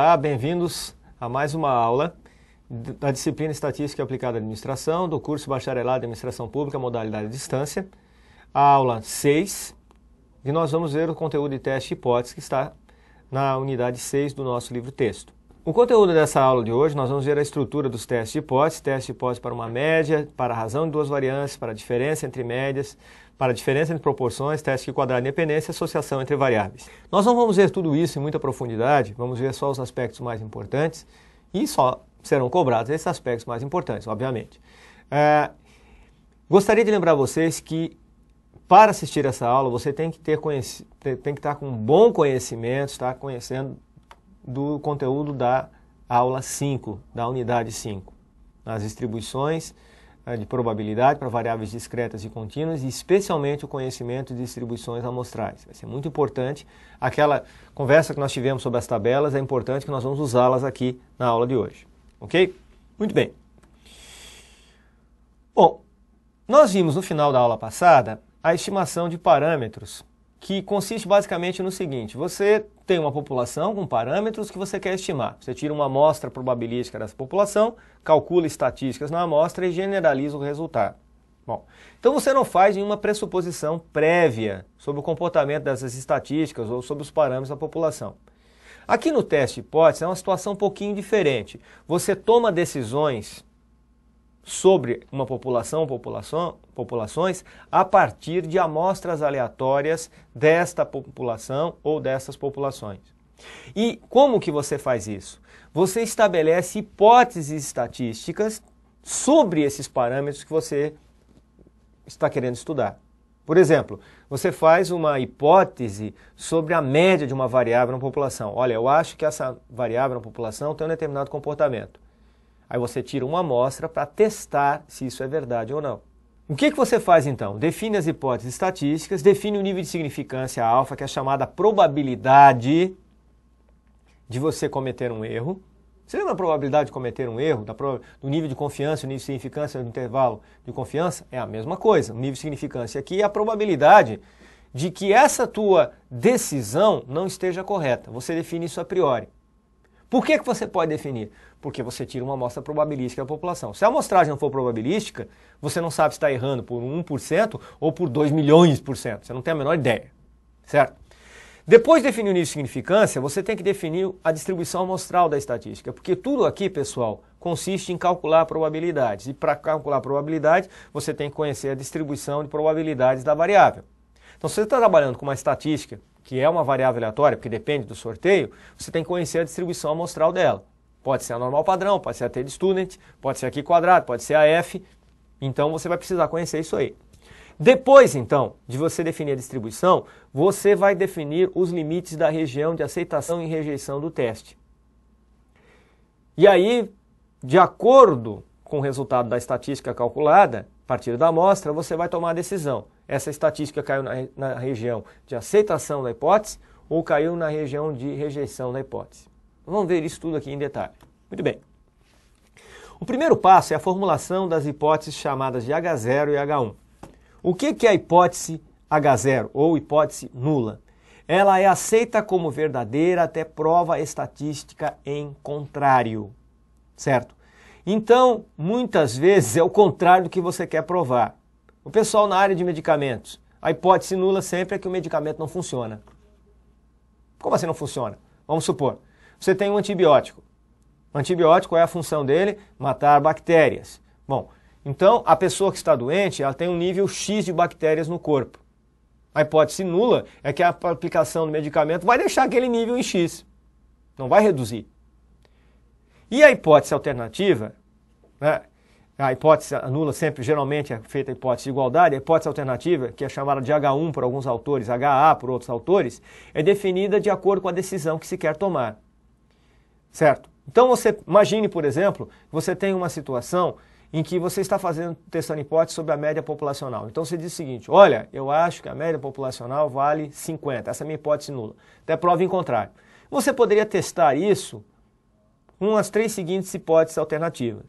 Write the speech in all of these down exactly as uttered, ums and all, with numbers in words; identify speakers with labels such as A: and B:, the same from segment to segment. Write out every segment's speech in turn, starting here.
A: Olá, bem-vindos a mais uma aula da disciplina Estatística Aplicada à Administração, do curso Bacharelado em Administração Pública, modalidade à distância, a aula seis, e nós vamos ver o conteúdo de teste e hipótese que está na unidade seis do nosso livro-texto. O conteúdo dessa aula de hoje, nós vamos ver a estrutura dos testes de hipótese, teste de hipótese para uma média, para a razão de duas variâncias, para a diferença entre médias, para a diferença entre proporções, teste de quadrado de independência e associação entre variáveis. Nós não vamos ver tudo isso em muita profundidade, vamos ver só os aspectos mais importantes e só serão cobrados esses aspectos mais importantes, obviamente. É, gostaria de lembrar vocês que para assistir essa aula você tem que, ter conheci... tem que estar com um bom conhecimento, estar conhecendo do conteúdo da aula cinco, da unidade cinco, as distribuições de probabilidade para variáveis discretas e contínuas e especialmente o conhecimento de distribuições amostrais. Vai ser muito importante. Aquela conversa que nós tivemos sobre as tabelas, é importante que nós vamos usá-las aqui na aula de hoje. Ok? Muito bem. Bom, nós vimos no final da aula passada a estimação de parâmetros, que consiste basicamente no seguinte: você tem uma população com parâmetros que você quer estimar. Você tira uma amostra probabilística dessa população, calcula estatísticas na amostra e generaliza o resultado. Bom, então você não faz nenhuma pressuposição prévia sobre o comportamento dessas estatísticas ou sobre os parâmetros da população. Aqui no teste hipótese é uma situação um pouquinho diferente. Você toma decisões sobre uma população ou população, populações a partir de amostras aleatórias desta população ou dessas populações. E como que você faz isso? Você estabelece hipóteses estatísticas sobre esses parâmetros que você está querendo estudar. Por exemplo, você faz uma hipótese sobre a média de uma variável na população. Olha, eu acho que essa variável na população tem um determinado comportamento. Aí você tira uma amostra para testar se isso é verdade ou não. O que que você faz então? Define as hipóteses estatísticas, define o nível de significância alfa, que é a chamada probabilidade de você cometer um erro. Você lembra a probabilidade de cometer um erro? Da pro... do nível de confiança, o nível de significância do intervalo de confiança? É a mesma coisa. O nível de significância aqui é a probabilidade de que essa tua decisão não esteja correta. Você define isso a priori. Por que que você pode definir? Porque você tira uma amostra probabilística da população. Se a amostragem não for probabilística, você não sabe se está errando por um por cento ou por dois milhões por cento. Você não tem a menor ideia, certo? Depois de definir o nível de significância, você tem que definir a distribuição amostral da estatística, porque tudo aqui, pessoal, consiste em calcular probabilidades. E para calcular probabilidade, você tem que conhecer a distribuição de probabilidades da variável. Então, se você está trabalhando com uma estatística, que é uma variável aleatória, porque depende do sorteio, você tem que conhecer a distribuição amostral dela. Pode ser a normal padrão, pode ser a T de student, pode ser a Q quadrado, pode ser a F. Então, você vai precisar conhecer isso aí. Depois, então, de você definir a distribuição, você vai definir os limites da região de aceitação e rejeição do teste. E aí, de acordo com o resultado da estatística calculada, a partir da amostra, você vai tomar a decisão. Essa estatística caiu na, na região de aceitação da hipótese ou caiu na região de rejeição da hipótese. Vamos ver isso tudo aqui em detalhe. Muito bem. O primeiro passo é a formulação das hipóteses chamadas de H zero e H um. O que que é a hipótese H zero ou hipótese nula? Ela é aceita como verdadeira até prova estatística em contrário, certo? Então, muitas vezes é o contrário do que você quer provar. O pessoal na área de medicamentos, a hipótese nula sempre é que o medicamento não funciona. Como assim não funciona? Vamos supor, você tem um antibiótico. O antibiótico, é a função dele? Matar bactérias. Bom, então a pessoa que está doente, ela tem um nível X de bactérias no corpo. A hipótese nula é que a aplicação do medicamento vai deixar aquele nível em X. Não vai reduzir. E a hipótese alternativa, né? A hipótese nula sempre, geralmente, é feita a hipótese de igualdade. A hipótese alternativa, que é chamada de H um por alguns autores, H A por outros autores, é definida de acordo com a decisão que se quer tomar. Certo? Então você imagine, por exemplo, que você tem uma situação em que você está fazendo, testando hipótese sobre a média populacional. Então você diz o seguinte: olha, eu acho que a média populacional vale cinquenta, essa é a minha hipótese nula. Até prova em contrário. Você poderia testar isso com as três seguintes hipóteses alternativas.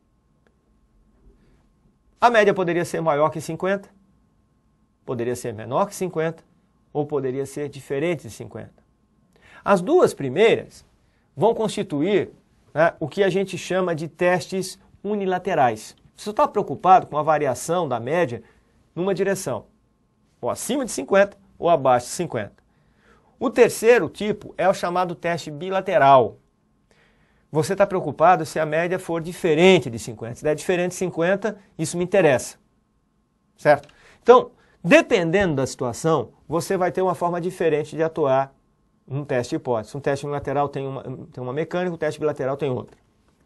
A: A média poderia ser maior que cinquenta, poderia ser menor que cinquenta, ou poderia ser diferente de cinquenta. As duas primeiras, vão constituir, né, o que a gente chama de testes unilaterais. Você está preocupado com a variação da média numa direção, ou acima de cinquenta ou abaixo de cinquenta. O terceiro tipo é o chamado teste bilateral. Você está preocupado se a média for diferente de cinquenta. Se der diferente de cinquenta, isso me interessa. Certo? Então, dependendo da situação, você vai ter uma forma diferente de atuar num teste de hipótese. Um teste unilateral tem uma, tem uma mecânica, um teste bilateral tem outra.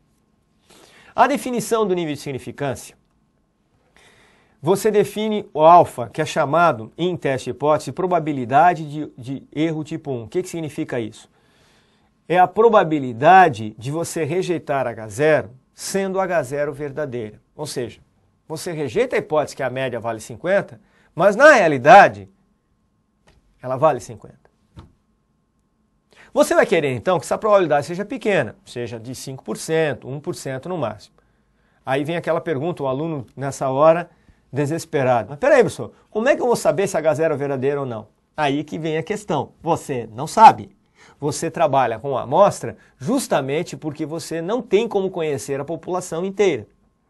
A: A definição do nível de significância. Você define o alfa, que é chamado em teste de hipótese, probabilidade de, de erro tipo um. O que, que significa isso? É a probabilidade de você rejeitar H zero sendo H zero verdadeira. Ou seja, você rejeita a hipótese que a média vale cinquenta, mas na realidade ela vale cinquenta. Você vai querer então que essa probabilidade seja pequena, seja de cinco por cento, um por cento no máximo. Aí vem aquela pergunta, o aluno nessa hora desesperado. Mas peraí, professor, como é que eu vou saber se H zero é verdadeiro ou não? Aí que vem a questão, você não sabe. Você trabalha com a amostra justamente porque você não tem como conhecer a população inteira.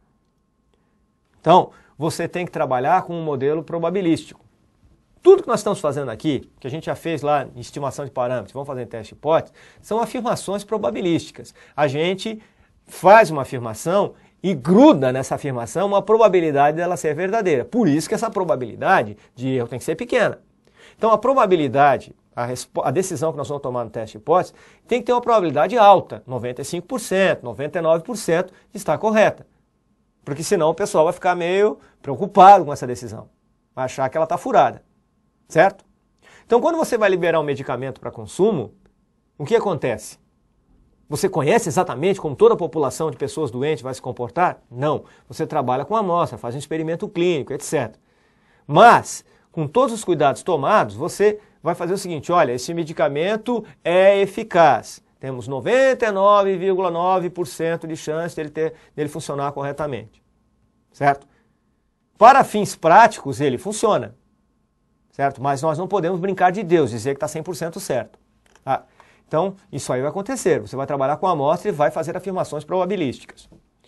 A: Então, você tem que trabalhar com um modelo probabilístico. Tudo que nós estamos fazendo aqui, que a gente já fez lá em estimação de parâmetros, vamos fazer em teste de hipótese, são afirmações probabilísticas. A gente faz uma afirmação e gruda nessa afirmação uma probabilidade dela ser verdadeira. Por isso que essa probabilidade de erro tem que ser pequena. Então, a probabilidade, a, a decisão que nós vamos tomar no teste de hipótese, tem que ter uma probabilidade alta, noventa e cinco por cento, noventa e nove por cento de estar correta. Porque senão o pessoal vai ficar meio preocupado com essa decisão, vai achar que ela está furada, certo? Então, quando você vai liberar um medicamento para consumo, o que acontece? Você conhece exatamente como toda a população de pessoas doentes vai se comportar? Não. Você trabalha com amostra, faz um experimento clínico, etcétera. Mas, com todos os cuidados tomados, você vai fazer o seguinte, olha, esse medicamento é eficaz. Temos noventa e nove vírgula nove por cento de chance dele, ter, dele funcionar corretamente. Certo? Para fins práticos, ele funciona. Certo? Mas nós não podemos brincar de Deus, dizer que está cem por cento certo. Ah, então, isso aí vai acontecer. Você vai trabalhar com a amostra e vai fazer afirmações probabilísticas.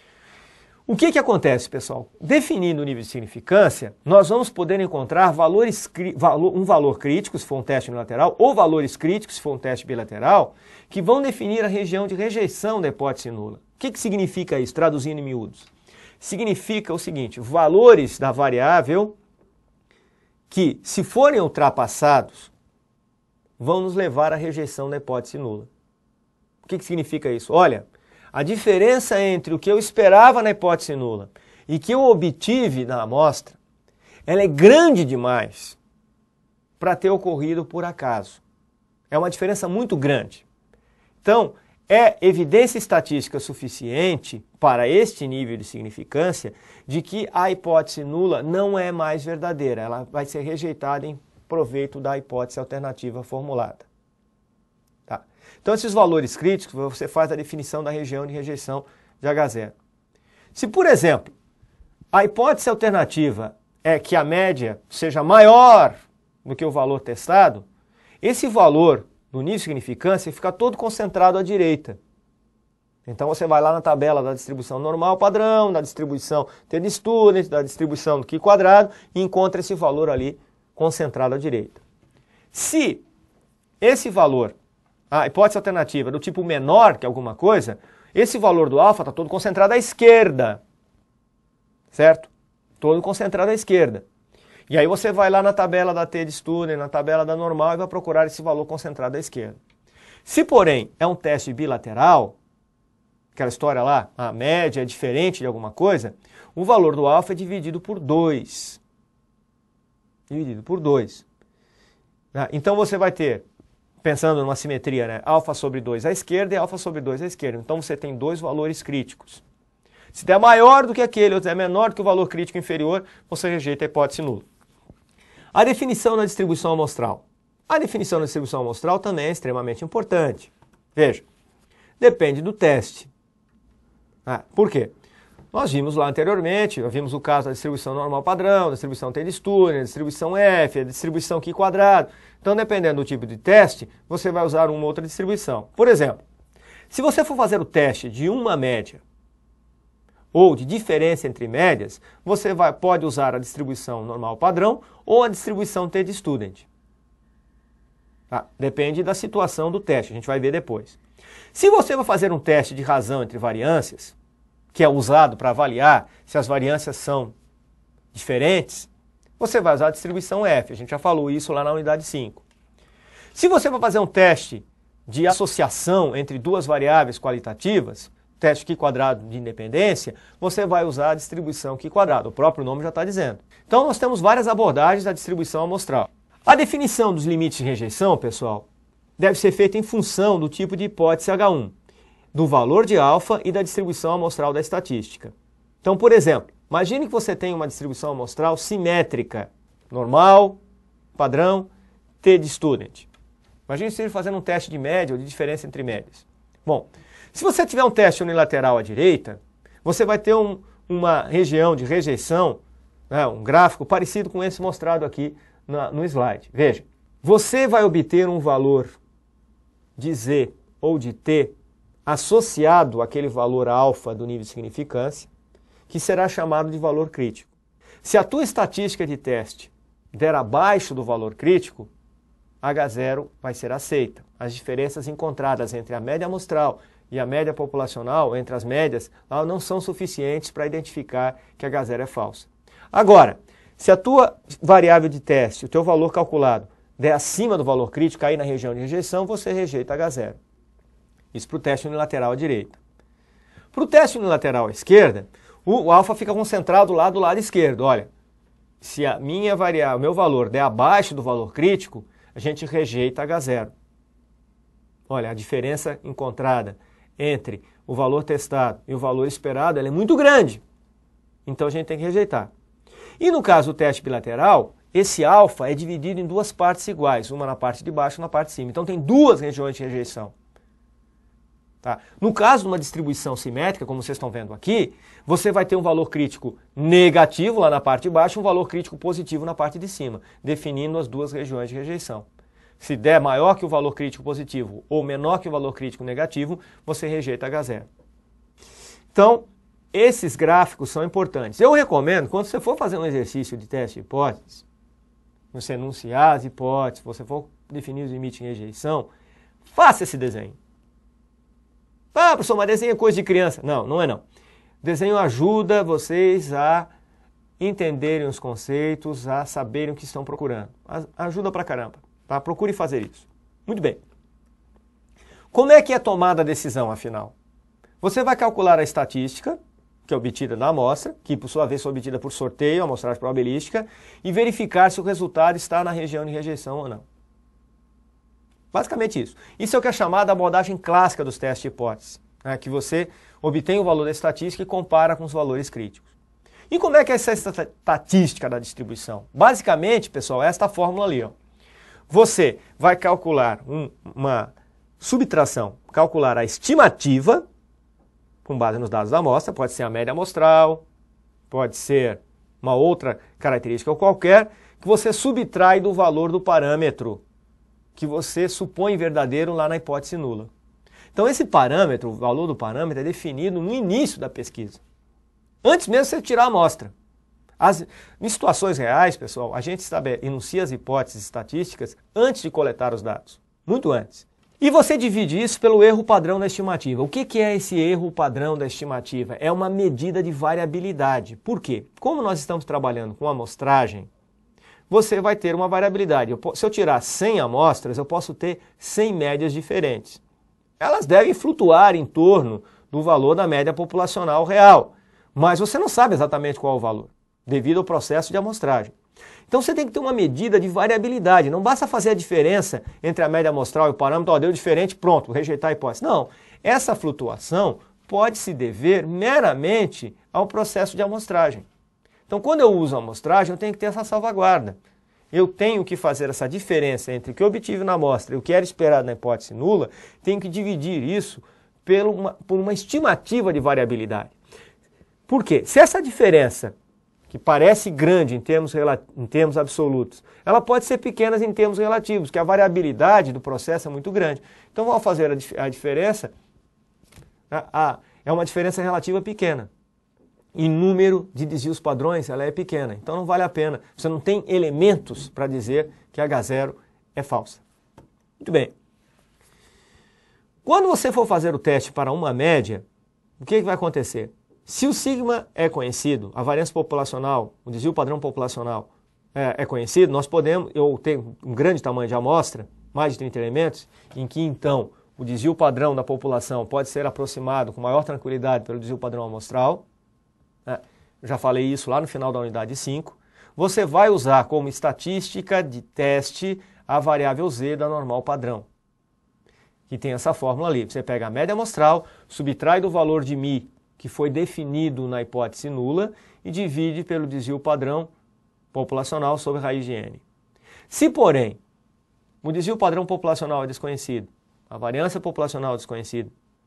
A: O que que acontece, pessoal? Definindo o nível de significância, nós vamos poder encontrar valores, um valor crítico, se for um teste unilateral, ou valores críticos, se for um teste bilateral, que vão definir a região de rejeição da hipótese nula. O que que significa isso, traduzindo em miúdos? Significa o seguinte, valores da variável que, se forem ultrapassados, vão nos levar à rejeição da hipótese nula. O que que significa isso? Olha, a diferença entre o que eu esperava na hipótese nula e que eu obtive na amostra, ela é grande demais para ter ocorrido por acaso. É uma diferença muito grande. Então, é evidência estatística suficiente para este nível de significância de que a hipótese nula não é mais verdadeira. Ela vai ser rejeitada em proveito da hipótese alternativa formulada. Tá? Então, esses valores críticos, você faz a definição da região de rejeição de H zero. Se, por exemplo, a hipótese alternativa é que a média seja maior do que o valor testado, esse valor do nível de significância fica todo concentrado à direita. Então, você vai lá na tabela da distribuição normal padrão, da distribuição t-student, da distribuição do Q quadrado e encontra esse valor ali concentrado à direita. Se esse valor, a hipótese alternativa do tipo menor que alguma coisa, esse valor do alfa está todo concentrado à esquerda, certo? Todo concentrado à esquerda. E aí você vai lá na tabela da t-student, na tabela da normal e vai procurar esse valor concentrado à esquerda. Se, porém, é um teste bilateral, aquela história lá, a média é diferente de alguma coisa, o valor do alfa é dividido por dois. Dividido por dois. Então você vai ter, pensando numa simetria, né, alfa sobre dois à esquerda e alfa sobre dois à esquerda. Então você tem dois valores críticos. Se der maior do que aquele ou der menor do que o valor crítico inferior, você rejeita a hipótese nula. A definição da distribuição amostral. A definição da distribuição amostral também é extremamente importante. Veja, depende do teste. Ah, por quê? Nós vimos lá anteriormente, vimos o caso da distribuição normal padrão, da distribuição t-student, da distribuição F, da distribuição Q quadrado. Então, dependendo do tipo de teste, você vai usar uma ou outra distribuição. Por exemplo, Se você for fazer o teste de uma média ou de diferença entre médias, você vai, pode usar a distribuição normal padrão ou a distribuição t-de-student. Tá? Depende da situação do teste, a gente vai ver depois. Se você vai fazer um teste de razão entre variâncias, que é usado para avaliar se as variâncias são diferentes, você vai usar a distribuição F, a gente já falou isso lá na unidade cinco. Se você vai fazer um teste de associação entre duas variáveis qualitativas, teste Q quadrado de independência, você vai usar a distribuição Q quadrado, o próprio nome já está dizendo. Então nós temos várias abordagens da distribuição amostral. A definição dos limites de rejeição, pessoal, deve ser feita em função do tipo de hipótese H um, do valor de alfa e da distribuição amostral da estatística. Então, por exemplo, imagine que você tem uma distribuição amostral simétrica, normal, padrão, t-de-student. Imagine você fazendo um teste de média ou de diferença entre médias. Bom, se você tiver um teste unilateral à direita, você vai ter um, uma região de rejeição, né, um gráfico parecido com esse mostrado aqui na, no slide. Veja, você vai obter um valor de Z ou de T associado àquele valor alfa do nível de significância, que será chamado de valor crítico. Se a tua estatística de teste der abaixo do valor crítico, H zero vai ser aceita. As diferenças encontradas entre a média amostral e a média populacional, entre as médias, não são suficientes para identificar que H zero é falsa. Agora, se a tua variável de teste, o teu valor calculado, der acima do valor crítico, cair na região de rejeição, você rejeita H zero. Isso para o teste unilateral à direita. Para o teste unilateral à esquerda, o, o alfa fica concentrado lá do lado esquerdo. Olha, se a minha variável, meu valor der abaixo do valor crítico, a gente rejeita H zero. Olha, a diferença encontrada entre o valor testado e o valor esperado ela é muito grande. Então a gente tem que rejeitar. E no caso do teste bilateral, esse alfa é dividido em duas partes iguais, uma na parte de baixo e uma na parte de cima. Então tem duas regiões de rejeição. Tá? No caso de uma distribuição simétrica, como vocês estão vendo aqui, você vai ter um valor crítico negativo lá na parte de baixo e um valor crítico positivo na parte de cima, definindo as duas regiões de rejeição. Se der maior que o valor crítico positivo ou menor que o valor crítico negativo, você rejeita H zero. Então, esses gráficos são importantes. Eu recomendo, quando você for fazer um exercício de teste de hipóteses, você enunciar as hipóteses, você for definir os limites de rejeição, faça esse desenho. Ah, professor, mas desenho é coisa de criança. Não, não é não. Desenho ajuda vocês a entenderem os conceitos, a saberem o que estão procurando. Ajuda pra caramba. Tá? Procure fazer isso. Muito bem. Como é que é tomada a decisão, afinal? Você vai calcular a estatística, que é obtida da amostra, que por sua vez é obtida por sorteio, amostragem probabilística, e verificar se o resultado está na região de rejeição ou não. Basicamente isso. Isso é o que é chamado a abordagem clássica dos testes de hipótese, né? Que você obtém o valor da estatística e compara com os valores críticos. E como é que é essa estatística da distribuição? Basicamente, pessoal, é esta fórmula ali. Ó. Você vai calcular um, uma subtração, calcular a estimativa, com base nos dados da amostra, pode ser a média amostral, pode ser uma outra característica qualquer, que você subtrai do valor do parâmetro que você supõe verdadeiro lá na hipótese nula. Então esse parâmetro, o valor do parâmetro, é definido no início da pesquisa. Antes mesmo de você tirar a amostra. As, em situações reais, pessoal, a gente sabe, enuncia as hipóteses estatísticas antes de coletar os dados. Muito antes. E você divide isso pelo erro padrão da estimativa. O que, que é esse erro padrão da estimativa? É uma medida de variabilidade. Por quê? Como nós estamos trabalhando com amostragem, você vai ter uma variabilidade. Eu, se eu tirar cem amostras, eu posso ter cem médias diferentes. Elas devem flutuar em torno do valor da média populacional real, mas você não sabe exatamente qual é o valor, devido ao processo de amostragem. Então você tem que ter uma medida de variabilidade, não basta fazer a diferença entre a média amostral e o parâmetro, ó, deu diferente, pronto, rejeitar a hipótese. Não, essa flutuação pode se dever meramente ao processo de amostragem. Então, quando eu uso a amostragem, eu tenho que ter essa salvaguarda. Eu tenho que fazer essa diferença entre o que eu obtive na amostra e o que era esperado na hipótese nula, tenho que dividir isso por uma, por uma estimativa de variabilidade. Por quê? Se essa diferença, que parece grande em termos, em termos absolutos, ela pode ser pequena em termos relativos, que a variabilidade do processo é muito grande. Então, vamos fazer a, a diferença Ah, é uma diferença relativa pequena. Em número de desvios padrões, ela é pequena. Então não vale a pena. Você não tem elementos para dizer que a H zero é falsa. Muito bem. Quando você for fazer o teste para uma média, o que, que vai acontecer? Se o sigma é conhecido, a variância populacional, o desvio padrão populacional é, é conhecido, nós podemos, eu tenho um grande tamanho de amostra, mais de trinta elementos, em que então o desvio padrão da população pode ser aproximado com maior tranquilidade pelo desvio padrão amostral. É, eu já falei isso lá no final da unidade cinco. Você vai usar como estatística de teste a variável z da normal padrão, que tem essa fórmula ali. Você pega a média amostral, subtrai do valor de μ, que foi definido na hipótese nula, e divide pelo desvio padrão populacional sobre raiz de n. Se, porém, o desvio padrão populacional é desconhecido, a variância populacional é desconhecida,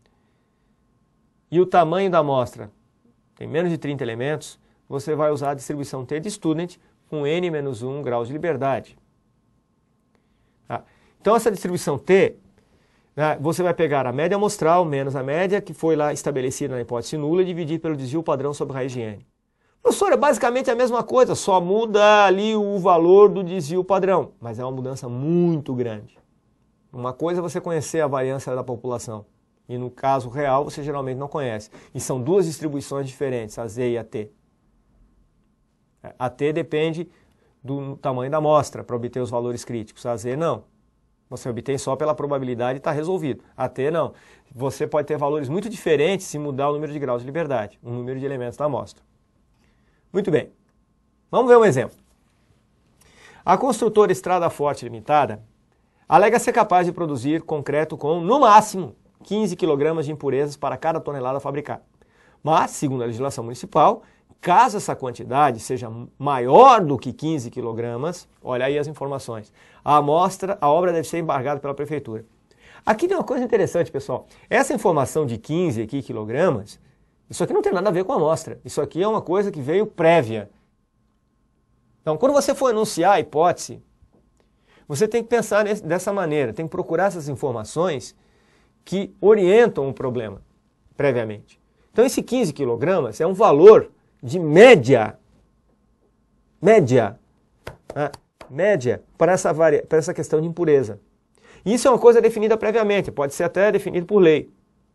A: e o tamanho da amostra tem menos de trinta elementos, você vai usar a distribuição T de student com n menos um graus de liberdade. Tá? Então, essa distribuição T, né, você vai pegar a média amostral menos a média que foi lá estabelecida na hipótese nula e dividir pelo desvio padrão sobre raiz de n. Professor, é basicamente a mesma coisa, só muda ali o valor do desvio padrão, mas é uma mudança muito grande. Uma coisa é você conhecer a variância da população, e no caso real você geralmente não conhece. E são duas distribuições diferentes, a Z e a T. A T depende do tamanho da amostra para obter os valores críticos, a Z não. Você obtém só pela probabilidade e está resolvido. A T não. Você pode ter valores muito diferentes se mudar o número de graus de liberdade, o número de elementos da amostra. Muito bem. Vamos ver um exemplo. A construtora Estrada Forte Limitada alega ser capaz de produzir concreto com, no máximo, quinze quilogramas de impurezas para cada tonelada fabricada. Mas, segundo a legislação municipal, caso essa quantidade seja maior do que quinze quilogramas, olha aí as informações, a amostra, a obra deve ser embargada pela prefeitura. Aqui tem uma coisa interessante, pessoal. Essa informação de quinze aqui, quilogramas, isso aqui não tem nada a ver com a amostra. Isso aqui é uma coisa que veio prévia. Então, quando você for anunciar a hipótese, você tem que pensar nesse, dessa maneira, tem que procurar essas informações que orientam o problema previamente. Então, esse quinze quilogramas é um valor de média, média, né? média para essa, varia, para essa questão de impureza. Isso é uma coisa definida previamente, pode ser até definido por lei.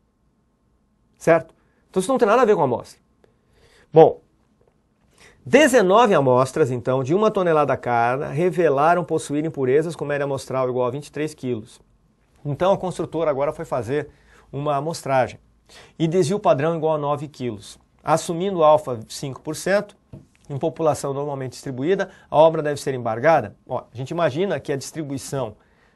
A: Certo? Então, isso não tem nada a ver com a amostra. Bom, dezenove amostras, então, de uma tonelada cada, revelaram possuir impurezas com média amostral igual a vinte e três quilos. Então, a construtora agora foi fazer uma amostragem e desvio padrão igual a nove quilos. Assumindo alfa cinco por cento, em população normalmente distribuída, a obra deve ser embargada? Ó, a gente imagina que a distribuição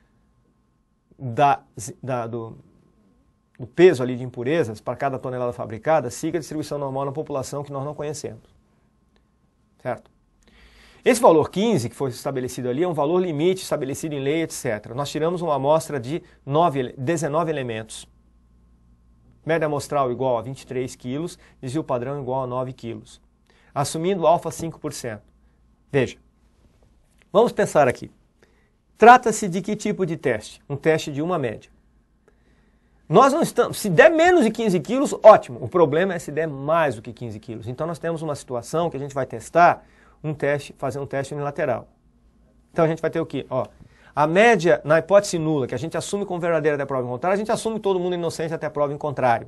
A: da, da, do, do peso ali de impurezas para cada tonelada fabricada siga a distribuição normal na população que nós não conhecemos. Certo? Esse valor quinze, que foi estabelecido ali, é um valor limite estabelecido em lei, etcétera. Nós tiramos uma amostra de nove, dezenove elementos. Média amostral igual a vinte e três quilos, desvio padrão igual a nove quilos. Assumindo alfa cinco por cento. Veja, vamos pensar aqui. Trata-se de que tipo de teste? Um teste de uma média. Nós não estamos, se der menos de quinze quilos, ótimo. O problema é se der mais do que quinze quilos. Então nós temos uma situação que a gente vai testar um teste, fazer um teste unilateral. Então a gente vai ter o quê? Ó, a média na hipótese nula, que a gente assume como verdadeira até prova em contrário, a gente assume todo mundo inocente até prova em contrário.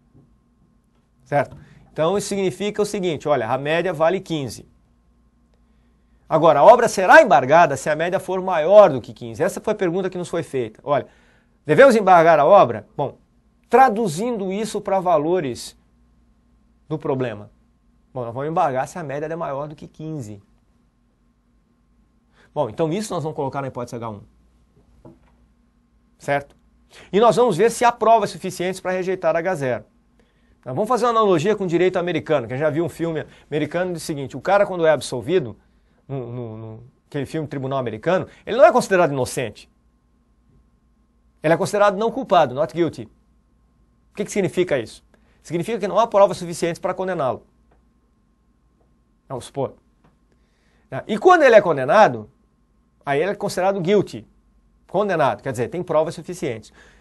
A: Certo? Então isso significa o seguinte, olha, a média vale quinze. Agora, a obra será embargada se a média for maior do que quinze. Essa foi a pergunta que nos foi feita. Olha, devemos embargar a obra? Bom, traduzindo isso para valores do problema. Bom, nós vamos embargar se a média é maior do que quinze. Bom, então isso nós vamos colocar na hipótese H um. Certo? E nós vamos ver se há provas suficientes para rejeitar H zero. Nós vamos fazer uma analogia com o direito americano, que já viu um filme americano do seguinte, o cara quando é absolvido, no, no, no aquele filme Tribunal Americano, ele não é considerado inocente. Ele é considerado não culpado, not guilty. O que, que significa isso? Significa que não há provas suficientes para condená-lo. Vamos supor. E quando ele é condenado, aí ele é considerado guilty. Condenado, quer dizer, tem provas suficientes.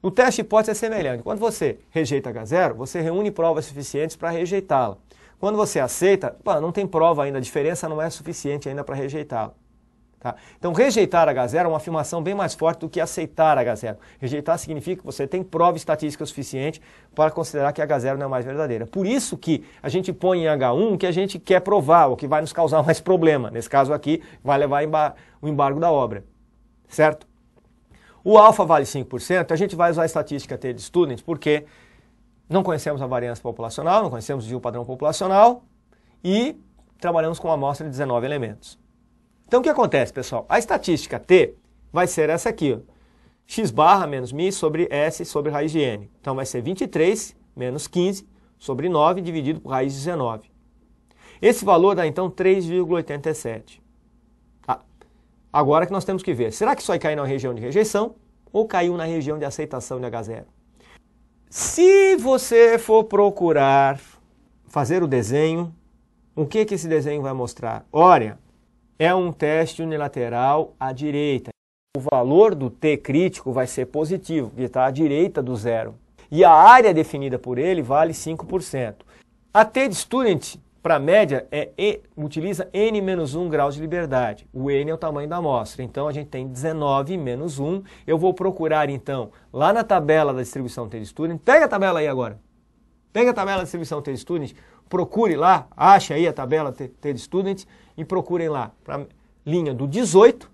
A: O teste de hipótese é semelhante. Quando você rejeita H zero, você reúne provas suficientes para rejeitá-la. Quando você aceita, pô, não tem prova ainda, a diferença não é suficiente ainda para rejeitá-la. Tá? Então, rejeitar H zero é uma afirmação bem mais forte do que aceitar H zero. Rejeitar significa que você tem prova estatística suficiente para considerar que H zero não é mais verdadeira. Por isso que a gente põe em H um o que a gente quer provar, o que vai nos causar mais problema. Nesse caso aqui, vai levar o embargo da obra. Certo? O alfa vale cinco por cento, a gente vai usar a estatística T-Student porque não conhecemos a variância populacional, não conhecemos o desvio padrão populacional e trabalhamos com uma amostra de dezenove elementos. Então o que acontece, pessoal? A estatística T vai ser essa aqui, ó. X barra menos mi sobre S sobre raiz de N. Então vai ser vinte e três menos quinze sobre nove dividido por raiz de dezenove. Esse valor dá então três vírgula oitenta e sete. Tá. Agora que nós temos que ver, será que isso vai cair na região de rejeição ou caiu na região de aceitação de H zero? Se você for procurar fazer o desenho, o que, que esse desenho vai mostrar? Olha, é um teste unilateral à direita. O valor do T crítico vai ser positivo, que está à direita do zero. E a área definida por ele vale cinco por cento. A T-Student, para média, é, é, utiliza N menos um graus de liberdade. O N é o tamanho da amostra. Então, a gente tem dezenove menos um. Eu vou procurar, então, lá na tabela da distribuição T-Student. Pega a tabela aí agora. Pega a tabela da distribuição T-Student. Procure lá, ache aí a tabela T-Student e procurem lá para linha do dezoito.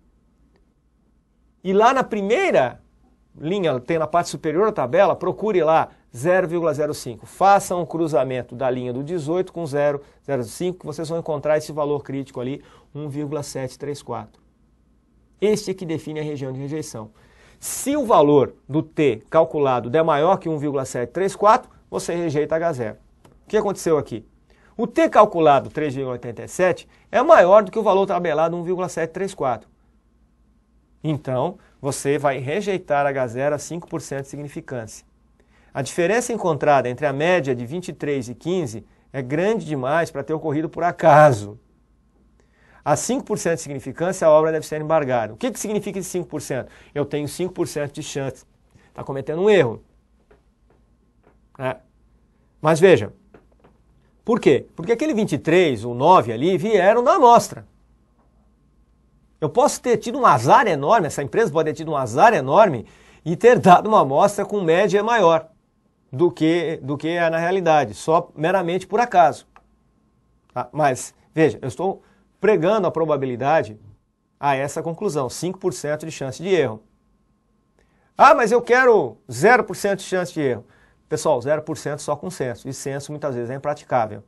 A: E lá na primeira linha, tem na parte superior da tabela, procure lá zero vírgula zero cinco. Façam um cruzamento da linha do dezoito com zero vírgula zero cinco, que vocês vão encontrar esse valor crítico ali, um vírgula setecentos e trinta e quatro. Este é que define a região de rejeição. Se o valor do T calculado der maior que um vírgula setecentos e trinta e quatro, você rejeita H zero. O que aconteceu aqui? O T calculado, três vírgula oitenta e sete, é maior do que o valor tabelado, um vírgula setecentos e trinta e quatro. Então, você vai rejeitar H zero a cinco por cento de significância. A diferença encontrada entre a média de vinte e três e quinze é grande demais para ter ocorrido por acaso. A cinco por cento de significância, a obra deve ser embargada. O que, que significa esse cinco por cento? Eu tenho cinco por cento de chance. Está cometendo um erro. É. Mas veja, por quê? Porque aquele vinte e três, o nove ali, vieram da amostra. Eu posso ter tido um azar enorme, essa empresa pode ter tido um azar enorme e ter dado uma amostra com média maior do que, do que é na realidade, só meramente por acaso. Tá? Mas, veja, eu estou pregando a probabilidade a essa conclusão, cinco por cento de chance de erro. Ah, mas eu quero zero por cento de chance de erro. Pessoal, zero por cento só com censo, e censo muitas vezes é impraticável.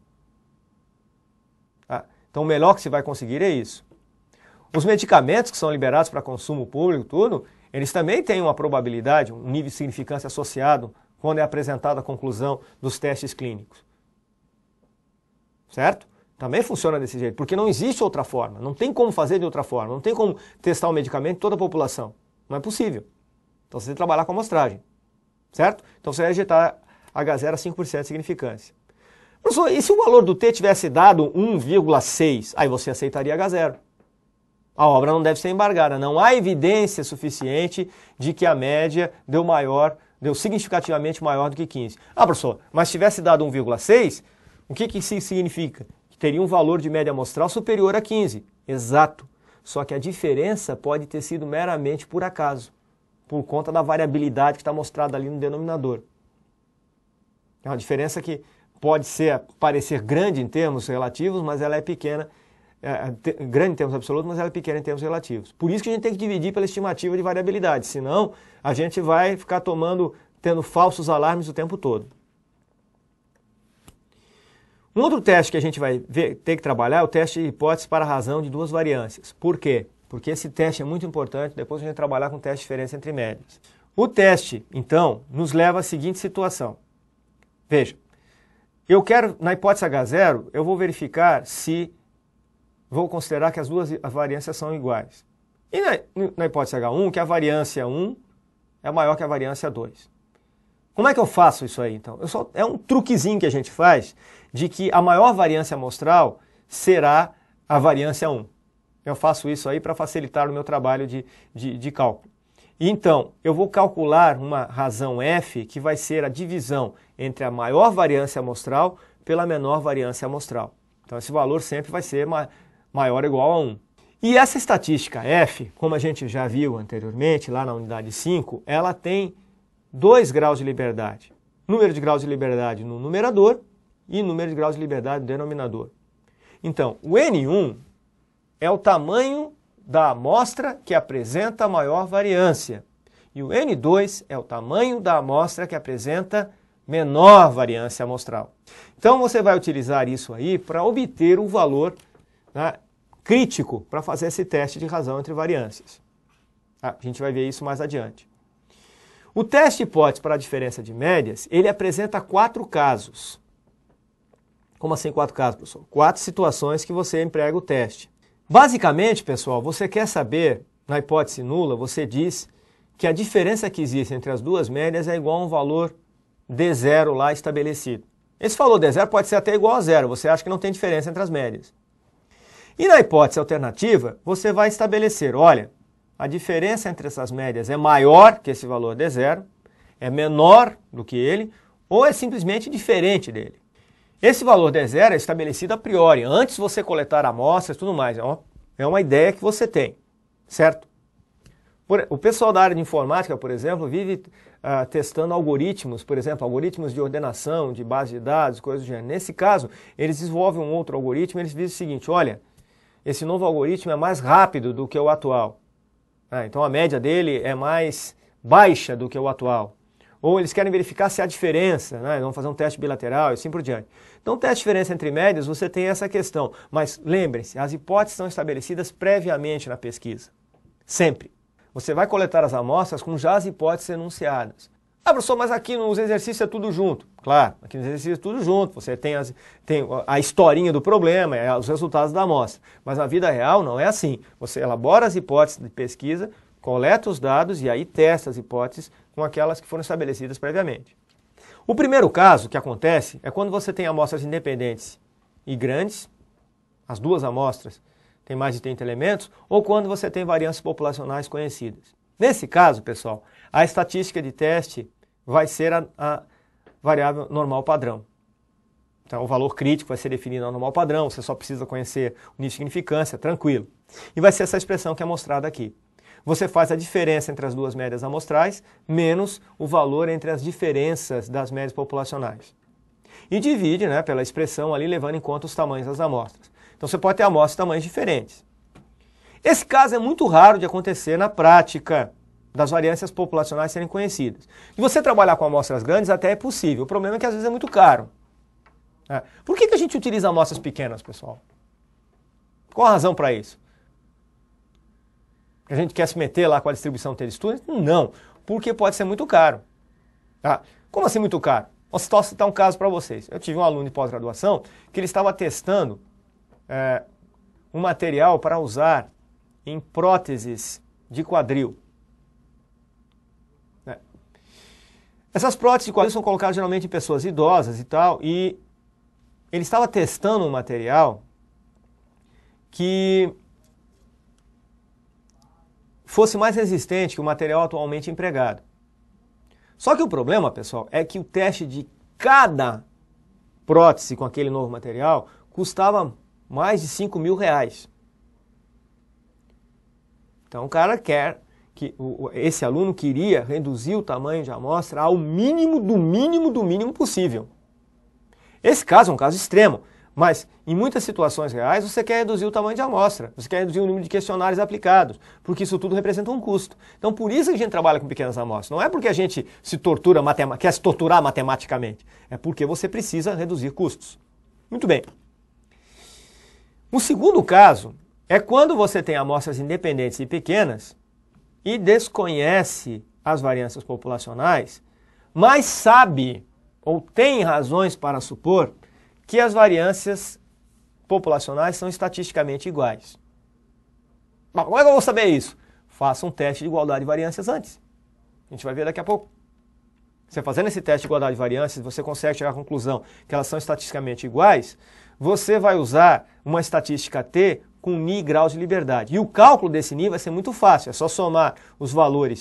A: Tá? Então o melhor que se vai conseguir é isso. Os medicamentos que são liberados para consumo público, tudo, eles também têm uma probabilidade, um nível de significância associado quando é apresentada a conclusão dos testes clínicos. Certo? Também funciona desse jeito, porque não existe outra forma, não tem como fazer de outra forma, não tem como testar o medicamento em toda a população. Não é possível. Então você tem que trabalhar com amostragem. Certo? Então você vai rejeitar H zero a cinco por cento de significância. Professor, e se o valor do T tivesse dado um vírgula seis, aí você aceitaria H zero. A obra não deve ser embargada. Não há evidência suficiente de que a média deu maior, deu significativamente maior do que quinze. Ah, professor, mas se tivesse dado um vírgula seis, o que, que isso significa? Que teria um valor de média amostral superior a quinze. Exato. Só que a diferença pode ter sido meramente por acaso, por conta da variabilidade que está mostrada ali no denominador. É uma diferença que pode ser, parecer grande em termos relativos, mas ela é pequena, é, grande em termos absolutos, mas ela é pequena em termos relativos. Por isso que a gente tem que dividir pela estimativa de variabilidade, senão a gente vai ficar tomando, tendo falsos alarmes o tempo todo. Um outro teste que a gente vai ver, ter que trabalhar é o teste de hipótese para a razão de duas variâncias. Por quê? Porque esse teste é muito importante, depois a gente vai trabalhar com o teste de diferença entre médias. O teste, então, nos leva à seguinte situação. Veja, eu quero, na hipótese H zero, eu vou verificar se vou considerar que as duas variâncias são iguais. E na, na hipótese H um, que a variância um é maior que a variância dois. Como é que eu faço isso aí, então? Eu só, é um truquezinho que a gente faz de que a maior variância amostral será a variância um. Eu faço isso aí para facilitar o meu trabalho de, de, de cálculo. Então, eu vou calcular uma razão f, que vai ser a divisão entre a maior variância amostral pela menor variância amostral. Então, esse valor sempre vai ser maior ou igual a um. E essa estatística f, como a gente já viu anteriormente, lá na unidade cinco, ela tem dois graus de liberdade. Número de graus de liberdade no numerador e número de graus de liberdade no denominador. Então, o N um é o tamanho da amostra que apresenta a maior variância. E o N dois é o tamanho da amostra que apresenta menor variância amostral. Então, você vai utilizar isso aí para obter o valor, né, crítico para fazer esse teste de razão entre variâncias. Ah, a gente vai ver isso mais adiante. O teste hipótese para a diferença de médias, ele apresenta quatro casos. Como assim quatro casos, pessoal? Quatro situações que você emprega o teste. Basicamente, pessoal, você quer saber, na hipótese nula, você diz que a diferença que existe entre as duas médias é igual a um valor D zero lá estabelecido. Esse valor D zero pode ser até igual a zero, você acha que não tem diferença entre as médias. E na hipótese alternativa, você vai estabelecer, olha, a diferença entre essas médias é maior que esse valor D zero, é menor do que ele, ou é simplesmente diferente dele. Esse valor D zero é estabelecido a priori, antes de você coletar amostras e tudo mais. É uma ideia que você tem, certo? O pessoal da área de informática, por exemplo, vive uh, testando algoritmos, por exemplo, algoritmos de ordenação, de base de dados, coisas do gênero. Nesse caso, eles desenvolvem um outro algoritmo e eles dizem o seguinte, olha, esse novo algoritmo é mais rápido do que o atual. Ah, então a média dele é mais baixa do que o atual. Ou eles querem verificar se há diferença, né? Vão fazer um teste bilateral e assim por diante. Então, teste de diferença entre médias, você tem essa questão. Mas lembrem-se, as hipóteses são estabelecidas previamente na pesquisa. Sempre. Você vai coletar as amostras com já as hipóteses enunciadas. Ah, professor, mas aqui nos exercícios é tudo junto. Claro, aqui nos exercícios é tudo junto. Você tem, as, tem a historinha do problema, é, os resultados da amostra. Mas na vida real não é assim. Você elabora as hipóteses de pesquisa, coleta os dados e aí testa as hipóteses com aquelas que foram estabelecidas previamente. O primeiro caso que acontece é quando você tem amostras independentes e grandes, as duas amostras têm mais de trinta elementos, ou quando você tem variâncias populacionais conhecidas. Nesse caso, pessoal, a estatística de teste vai ser a, a variável normal padrão. Então, o valor crítico vai ser definido no normal padrão, você só precisa conhecer o nível de significância, tranquilo. E vai ser essa expressão que é mostrada aqui. Você faz a diferença entre as duas médias amostrais, menos o valor entre as diferenças das médias populacionais. E divide, né, pela expressão ali, levando em conta os tamanhos das amostras. Então você pode ter amostras de tamanhos diferentes. Esse caso é muito raro de acontecer na prática, das variâncias populacionais serem conhecidas. De você trabalhar com amostras grandes até é possível, o problema é que às vezes é muito caro. É. Por que que a gente utiliza amostras pequenas, pessoal? Qual a razão para isso? A gente quer se meter lá com a distribuição T Studios? Não, porque pode ser muito caro. Ah, como assim muito caro? Vou citar um caso para vocês. Eu tive um aluno de pós-graduação que ele estava testando é, um material para usar em próteses de quadril. É. Essas próteses de quadril são colocadas geralmente em pessoas idosas e tal, e ele estava testando um material que fosse mais resistente que o material atualmente empregado. Só que o problema, pessoal, é que o teste de cada prótese com aquele novo material custava mais de cinco mil reais. Então o cara quer, que esse aluno queria reduzir o tamanho de amostra ao mínimo do mínimo do mínimo possível. Esse caso é um caso extremo. Mas, em muitas situações reais, você quer reduzir o tamanho de amostra, você quer reduzir o número de questionários aplicados, porque isso tudo representa um custo. Então, por isso que a gente trabalha com pequenas amostras. Não é porque a gente se tortura matema- quer se torturar matematicamente, é porque você precisa reduzir custos. Muito bem. O segundo caso é quando você tem amostras independentes e pequenas e desconhece as variâncias populacionais, mas sabe ou tem razões para supor que as variâncias populacionais são estatisticamente iguais. Mas como é que eu vou saber isso? Faça um teste de igualdade de variâncias antes. A gente vai ver daqui a pouco. Você fazendo esse teste de igualdade de variâncias, você consegue chegar à conclusão que elas são estatisticamente iguais, você vai usar uma estatística T com Ni graus de liberdade. E o cálculo desse Ni vai ser muito fácil, é só somar os valores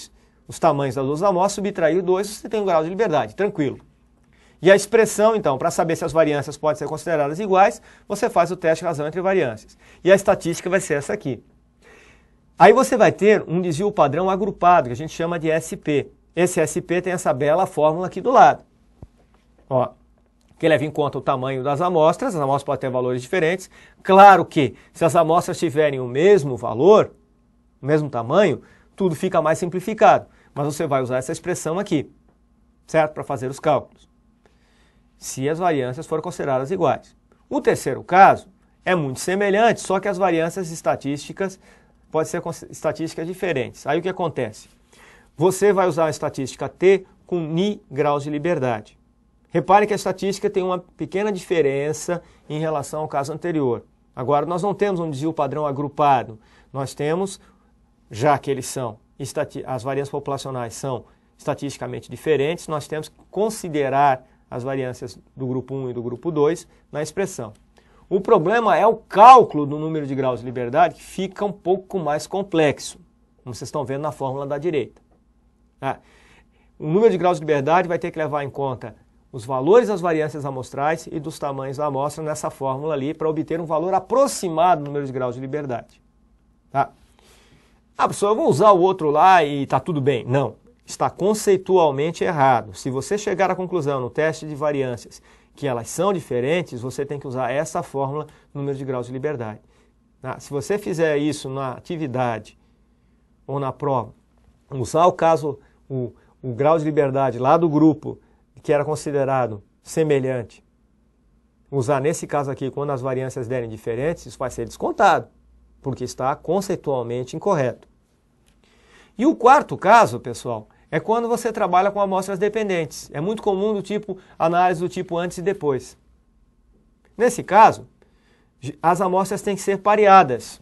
A: os tamanhos das duas amostras, subtrair dois, você tem um grau de liberdade, tranquilo. E a expressão, então, para saber se as variâncias podem ser consideradas iguais, você faz o teste de razão entre variâncias. E a estatística vai ser essa aqui. Aí você vai ter um desvio padrão agrupado, que a gente chama de S P. Esse S P tem essa bela fórmula aqui do lado. Ó, que leva em conta o tamanho das amostras, as amostras podem ter valores diferentes. Claro que, se as amostras tiverem o mesmo valor, o mesmo tamanho, tudo fica mais simplificado. Mas você vai usar essa expressão aqui, certo? Para fazer os cálculos. Se as variâncias forem consideradas iguais. O terceiro caso é muito semelhante, só que as variâncias estatísticas podem ser estatísticas diferentes. Aí o que acontece? Você vai usar a estatística T com Ni graus de liberdade. Repare que a estatística tem uma pequena diferença em relação ao caso anterior. Agora, nós não temos um desvio padrão agrupado. Nós temos, já que eles são, as variâncias populacionais são estatisticamente diferentes, nós temos que considerar as variâncias do grupo um e do grupo dois na expressão. O problema é o cálculo do número de graus de liberdade, que fica um pouco mais complexo, como vocês estão vendo na fórmula da direita. Ah, o número de graus de liberdade vai ter que levar em conta os valores das variâncias amostrais e dos tamanhos da amostra nessa fórmula ali para obter um valor aproximado do número de graus de liberdade. Tá? Ah, professor, eu vou usar o outro lá e está tudo bem. Não, está conceitualmente errado. Se você chegar à conclusão no teste de variâncias que elas são diferentes, você tem que usar essa fórmula, número de graus de liberdade. Tá? Se você fizer isso na atividade ou na prova, usar o caso, o, o grau de liberdade lá do grupo que era considerado semelhante, usar nesse caso aqui, quando as variâncias derem diferentes, isso vai ser descontado, porque está conceitualmente incorreto. E o quarto caso, pessoal, é quando você trabalha com amostras dependentes. É muito comum do tipo análise do tipo antes e depois. Nesse caso, as amostras têm que ser pareadas.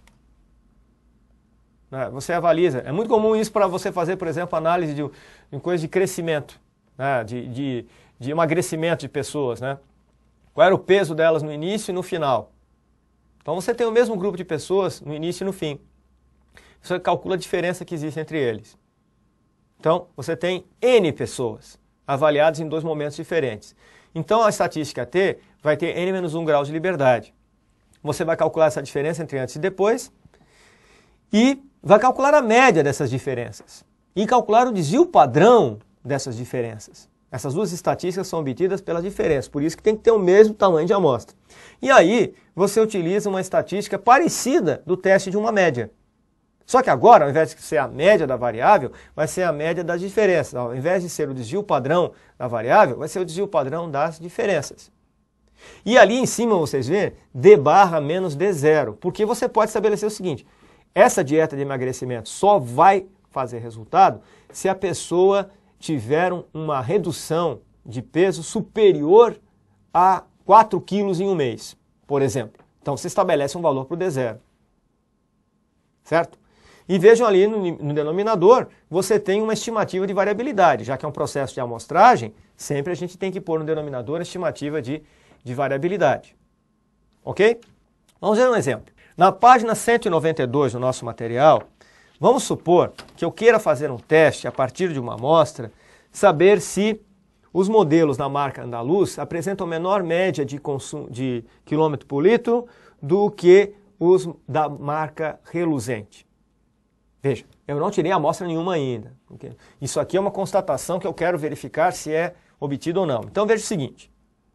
A: Você avaliza. É muito comum isso para você fazer, por exemplo, análise de, de coisa de crescimento. Né, de, de, de emagrecimento de pessoas, né? Qual era o peso delas no início e no final. Então você tem o mesmo grupo de pessoas no início e no fim. Você calcula a diferença que existe entre eles. Então você tem N pessoas avaliadas em dois momentos diferentes. Então a estatística T vai ter N menos um graus de liberdade. Você vai calcular essa diferença entre antes e depois e vai calcular a média dessas diferenças. E calcular o desvio padrão dessas diferenças. Essas duas estatísticas são obtidas pela diferença, por isso que tem que ter o mesmo tamanho de amostra. E aí, você utiliza uma estatística parecida do teste de uma média. Só que agora, ao invés de ser a média da variável, vai ser a média das diferenças. Ao invés de ser o desvio padrão da variável, vai ser o desvio padrão das diferenças. E ali em cima, vocês veem, D barra menos D zero, porque você pode estabelecer o seguinte, essa dieta de emagrecimento só vai fazer resultado se a pessoa tiveram uma redução de peso superior a quatro quilos em um mês, por exemplo. Então, você estabelece um valor para o D zero. Certo? E vejam ali no, no denominador, você tem uma estimativa de variabilidade. Já que é um processo de amostragem, sempre a gente tem que pôr no denominador a estimativa de, de variabilidade. Ok? Vamos ver um exemplo. Na página cento e noventa e dois do nosso material, vamos supor que eu queira fazer um teste a partir de uma amostra, saber se os modelos da marca Andaluz apresentam menor média de, consumo, de quilômetro por litro do que os da marca Reluzente. Veja, eu não tirei amostra nenhuma ainda. Okay? Isso aqui é uma constatação que eu quero verificar se é obtido ou não. Então veja o seguinte.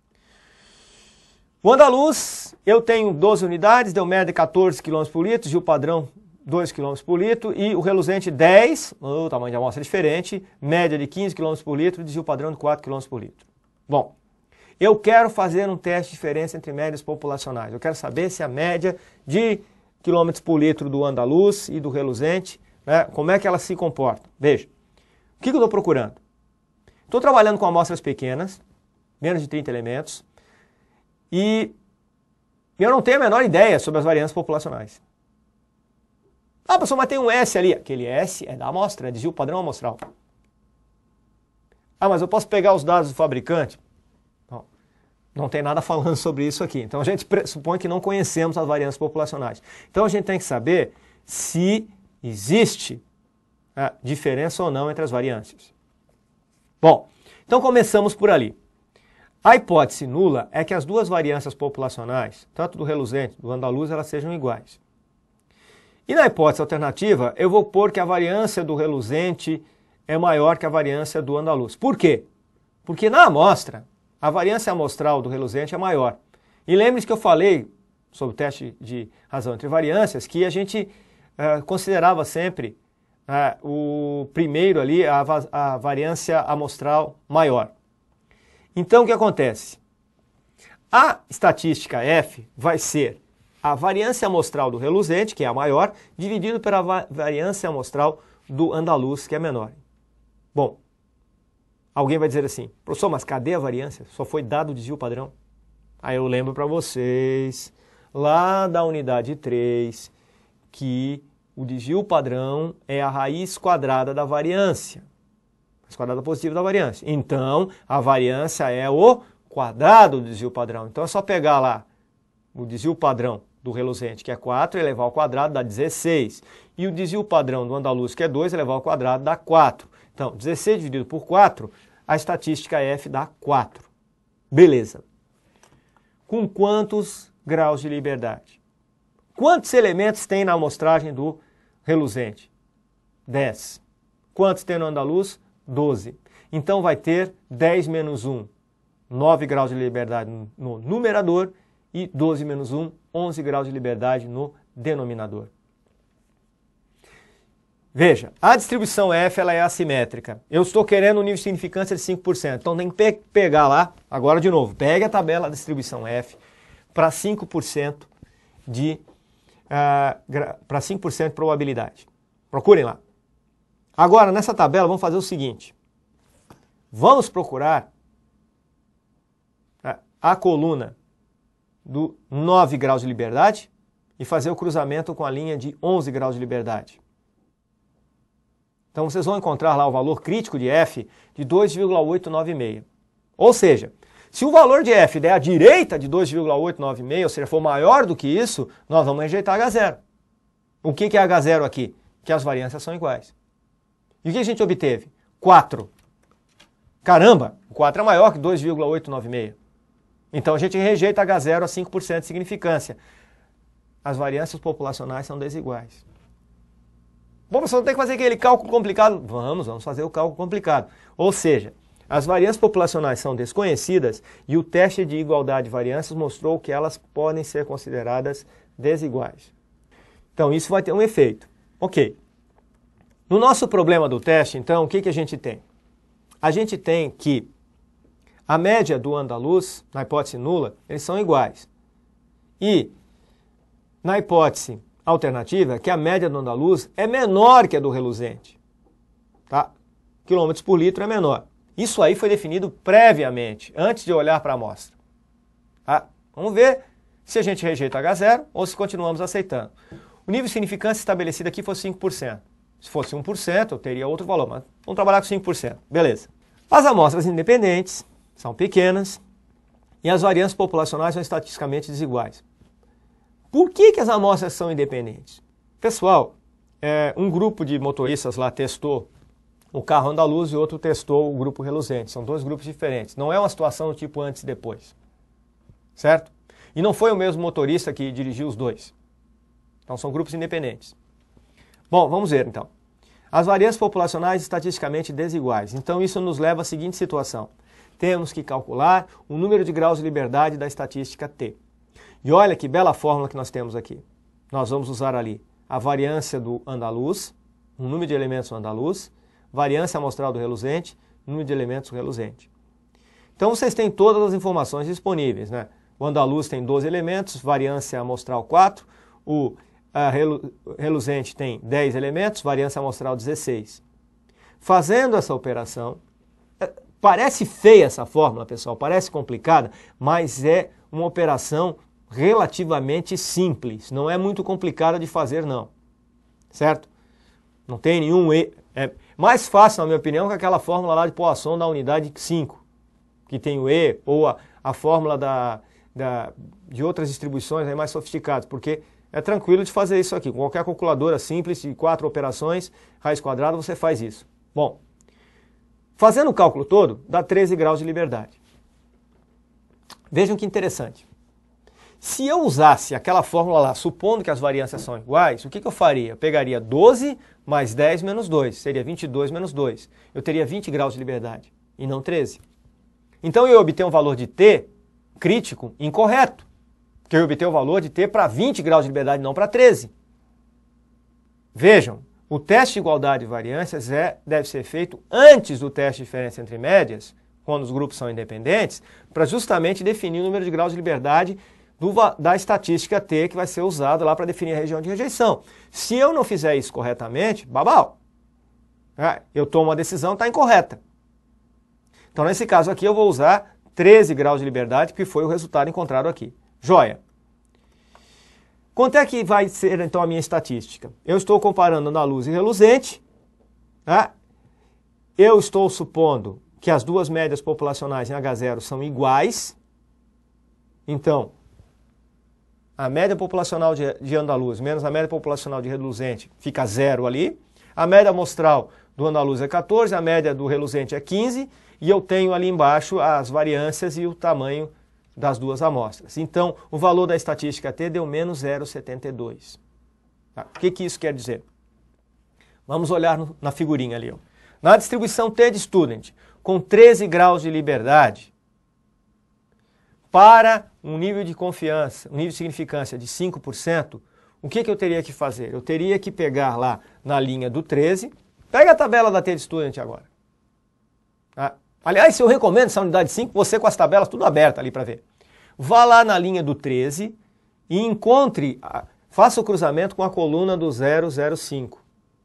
A: O Andaluz, eu tenho doze unidades, deu média de quatorze quilômetros por litro, e o padrão dois quilômetros por litro, e o Reluzente dez, o tamanho de amostra é diferente, média de quinze quilômetros por litro, desvio padrão de quatro quilômetros por litro. Bom, eu quero fazer um teste de diferença entre médias populacionais. Eu quero saber se a média de quilômetros por litro do Andaluz e do Reluzente, né, como é que ela se comporta. Veja, o que eu estou procurando? Estou trabalhando com amostras pequenas, menos de trinta elementos, e eu não tenho a menor ideia sobre as variâncias populacionais. Ah, professor, mas tem um S ali. Aquele S é da amostra, é desvio padrão amostral. Ah, mas eu posso pegar os dados do fabricante? Não, não tem nada falando sobre isso aqui. Então a gente supõe que não conhecemos as variâncias populacionais. Então a gente tem que saber se existe a diferença ou não entre as variâncias. Bom, então começamos por ali. A hipótese nula é que as duas variâncias populacionais, tanto do reluzente quanto do andaluz, elas sejam iguais. E na hipótese alternativa, eu vou pôr que a variância do reluzente é maior que a variância do andaluz. Por quê? Porque na amostra, a variância amostral do reluzente é maior. E lembre-se que eu falei sobre o teste de razão entre variâncias, que a gente uh, considerava sempre uh, o primeiro ali, a, a variância amostral maior. Então, o que acontece? A estatística F vai ser a variância amostral do reluzente, que é a maior, dividido pela va variância amostral do andaluz, que é menor. Bom, alguém vai dizer assim, professor, mas cadê a variância? Só foi dado o desvio padrão. Aí eu lembro para vocês, lá da unidade três, que o desvio padrão é a raiz quadrada da variância. Raiz quadrada positiva da variância. Então, a variância é o quadrado do desvio padrão. Então é só pegar lá o desvio padrão do reluzente, que é quatro, elevar ao quadrado dá dezesseis. E o desvio padrão do andaluz, que é dois, elevar ao quadrado dá quatro. Então, dezesseis dividido por quatro, a estatística F dá quatro. Beleza. Com quantos graus de liberdade? Quantos elementos tem na amostragem do reluzente? dez. Quantos tem no andaluz? doze. Então vai ter dez menos um, nove graus de liberdade no numerador e doze menos um, onze graus de liberdade no denominador. Veja, a distribuição F ela é assimétrica. Eu estou querendo um nível de significância de cinco por cento. Então tem que pe pegar lá, agora de novo, pegue a tabela da distribuição F para cinco por cento de uh, para cinco por cento de probabilidade. Procurem lá. Agora, nessa tabela, vamos fazer o seguinte. Vamos procurar uh, a coluna do nove graus de liberdade e fazer o cruzamento com a linha de onze graus de liberdade. Então, vocês vão encontrar lá o valor crítico de F de dois vírgula oitocentos e noventa e seis. Ou seja, se o valor de F der à direita de dois vírgula oitocentos e noventa e seis, ou seja, for maior do que isso, nós vamos rejeitar H zero. O que é H zero aqui? Que as variâncias são iguais. E o que a gente obteve? quatro. Caramba, o quatro é maior que dois vírgula oitocentos e noventa e seis. Então, a gente rejeita H zero a cinco por cento de significância. As variâncias populacionais são desiguais. Bom, professor, não tem que fazer aquele cálculo complicado? Vamos, vamos fazer o cálculo complicado. Ou seja, as variâncias populacionais são desconhecidas e o teste de igualdade de variâncias mostrou que elas podem ser consideradas desiguais. Então, isso vai ter um efeito. Ok. No nosso problema do teste, então, o que, que a gente tem? A gente tem que a média do andaluz, na hipótese nula, eles são iguais. E, na hipótese alternativa, que a média do andaluz é menor que a do reluzente. Tá? Quilômetros por litro é menor. Isso aí foi definido previamente, antes de olhar para a amostra. Tá? Vamos ver se a gente rejeita H zero ou se continuamos aceitando. O nível de significância estabelecido aqui foi cinco por cento. Se fosse um por cento, eu teria outro valor, mas vamos trabalhar com cinco por cento. Beleza. As amostras independentes são pequenas e as variâncias populacionais são estatisticamente desiguais. Por que, que as amostras são independentes? Pessoal, é, um grupo de motoristas lá testou o carro andaluz e outro testou o grupo reluzente. São dois grupos diferentes. Não é uma situação do tipo antes e depois. Certo? E não foi o mesmo motorista que dirigiu os dois. Então são grupos independentes. Bom, vamos ver então. As variâncias populacionais estatisticamente desiguais. Então isso nos leva à seguinte situação. Temos que calcular o número de graus de liberdade da estatística T. E olha que bela fórmula que nós temos aqui. Nós vamos usar ali a variância do andaluz, o número de elementos do andaluz, variância amostral do reluzente, número de elementos do reluzente. Então vocês têm todas as informações disponíveis, né? O andaluz tem doze elementos, variância amostral quatro, o a relu, reluzente tem dez elementos, variância amostral dezesseis. Fazendo essa operação, parece feia essa fórmula, pessoal, parece complicada, mas é uma operação relativamente simples, não é muito complicada de fazer não, certo? Não tem nenhum E, é mais fácil, na minha opinião, que aquela fórmula lá de Poisson da unidade cinco, que tem o E, ou a, a fórmula da, da, de outras distribuições aí mais sofisticadas, porque é tranquilo de fazer isso aqui. Com qualquer calculadora simples de quatro operações, raiz quadrada, você faz isso. Bom, fazendo o cálculo todo, dá treze graus de liberdade. Vejam que interessante. Se eu usasse aquela fórmula lá, supondo que as variâncias são iguais, o que, que eu faria? Eu pegaria doze mais dez menos dois, seria vinte e dois menos dois. Eu teria vinte graus de liberdade, e não treze. Então eu obtenho um valor de t crítico incorreto, porque eu obtenho o valor de t para vinte graus de liberdade, não para treze. Vejam, o teste de igualdade de variâncias é, deve ser feito antes do teste de diferença entre médias, quando os grupos são independentes, para justamente definir o número de graus de liberdade do, da estatística T que vai ser usado lá para definir a região de rejeição. Se eu não fizer isso corretamente, babau. Eu tomo uma decisão, está incorreta. Então, nesse caso aqui, eu vou usar treze graus de liberdade, que foi o resultado encontrado aqui. Joia. Quanto é que vai ser, então, a minha estatística? Eu estou comparando na luz e reluzente. Tá? Eu estou supondo que as duas médias populacionais em H zero são iguais. Então, a média populacional de, de andaluz menos a média populacional de reluzente fica zero ali. A média amostral do andaluz é quatorze, a média do reluzente é quinze, e eu tenho ali embaixo as variâncias e o tamanho das duas amostras. Então, o valor da estatística T deu menos zero vírgula setenta e dois. Tá? O que, que isso quer dizer? Vamos olhar no, na figurinha ali. Ó. Na distribuição T de student, com treze graus de liberdade, para um nível de confiança, um nível de significância de cinco por cento, o que, que eu teria que fazer? Eu teria que pegar lá na linha do treze, pega a tabela da T de student agora. Ah, aliás, eu recomendo essa unidade cinco, você com as tabelas tudo abertas ali para ver. Vá lá na linha do treze e encontre, faça o cruzamento com a coluna do zero zero cinco.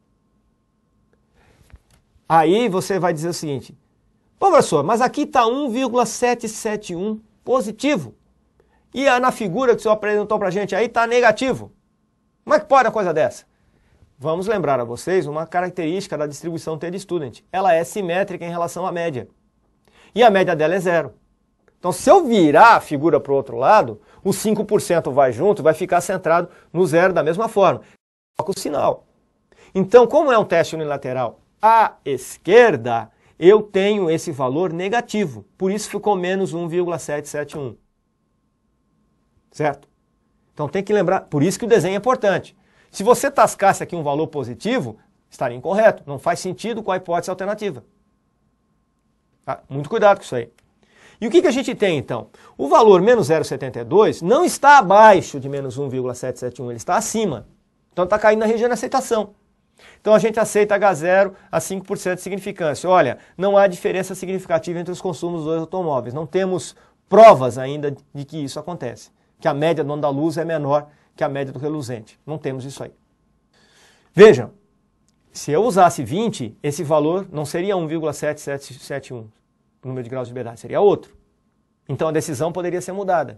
A: Aí você vai dizer o seguinte, pô, professor, mas aqui está um vírgula setecentos e setenta e um positivo. E na figura que o senhor apresentou para a gente aí está negativo. Como é que pode uma coisa dessa? Vamos lembrar a vocês uma característica da distribuição T de student. Ela é simétrica em relação à média. E a média dela é zero. Então, se eu virar a figura para o outro lado, o cinco por cento vai junto, vai ficar centrado no zero da mesma forma. Coloca o sinal. Então, como é um teste unilateral à esquerda, eu tenho esse valor negativo. Por isso ficou menos um vírgula setecentos e setenta e um. Certo? Então tem que lembrar, por isso que o desenho é importante. Se você tascasse aqui um valor positivo, estaria incorreto. Não faz sentido com a hipótese alternativa. Tá? Muito cuidado com isso aí. E o que, que a gente tem então? O valor menos zero vírgula setenta e dois não está abaixo de menos um vírgula setecentos e setenta e um, ele está acima. Então está caindo na região de aceitação. Então a gente aceita H zero a cinco por cento de significância. Olha, não há diferença significativa entre os consumos dos dois automóveis. Não temos provas ainda de que isso acontece. Que a média do andaluz é menor que a média do reluzente. Não temos isso aí. Vejam, se eu usasse vinte, esse valor não seria um vírgula setecentos e setenta e um, o número de graus de liberdade, seria outro. Então a decisão poderia ser mudada.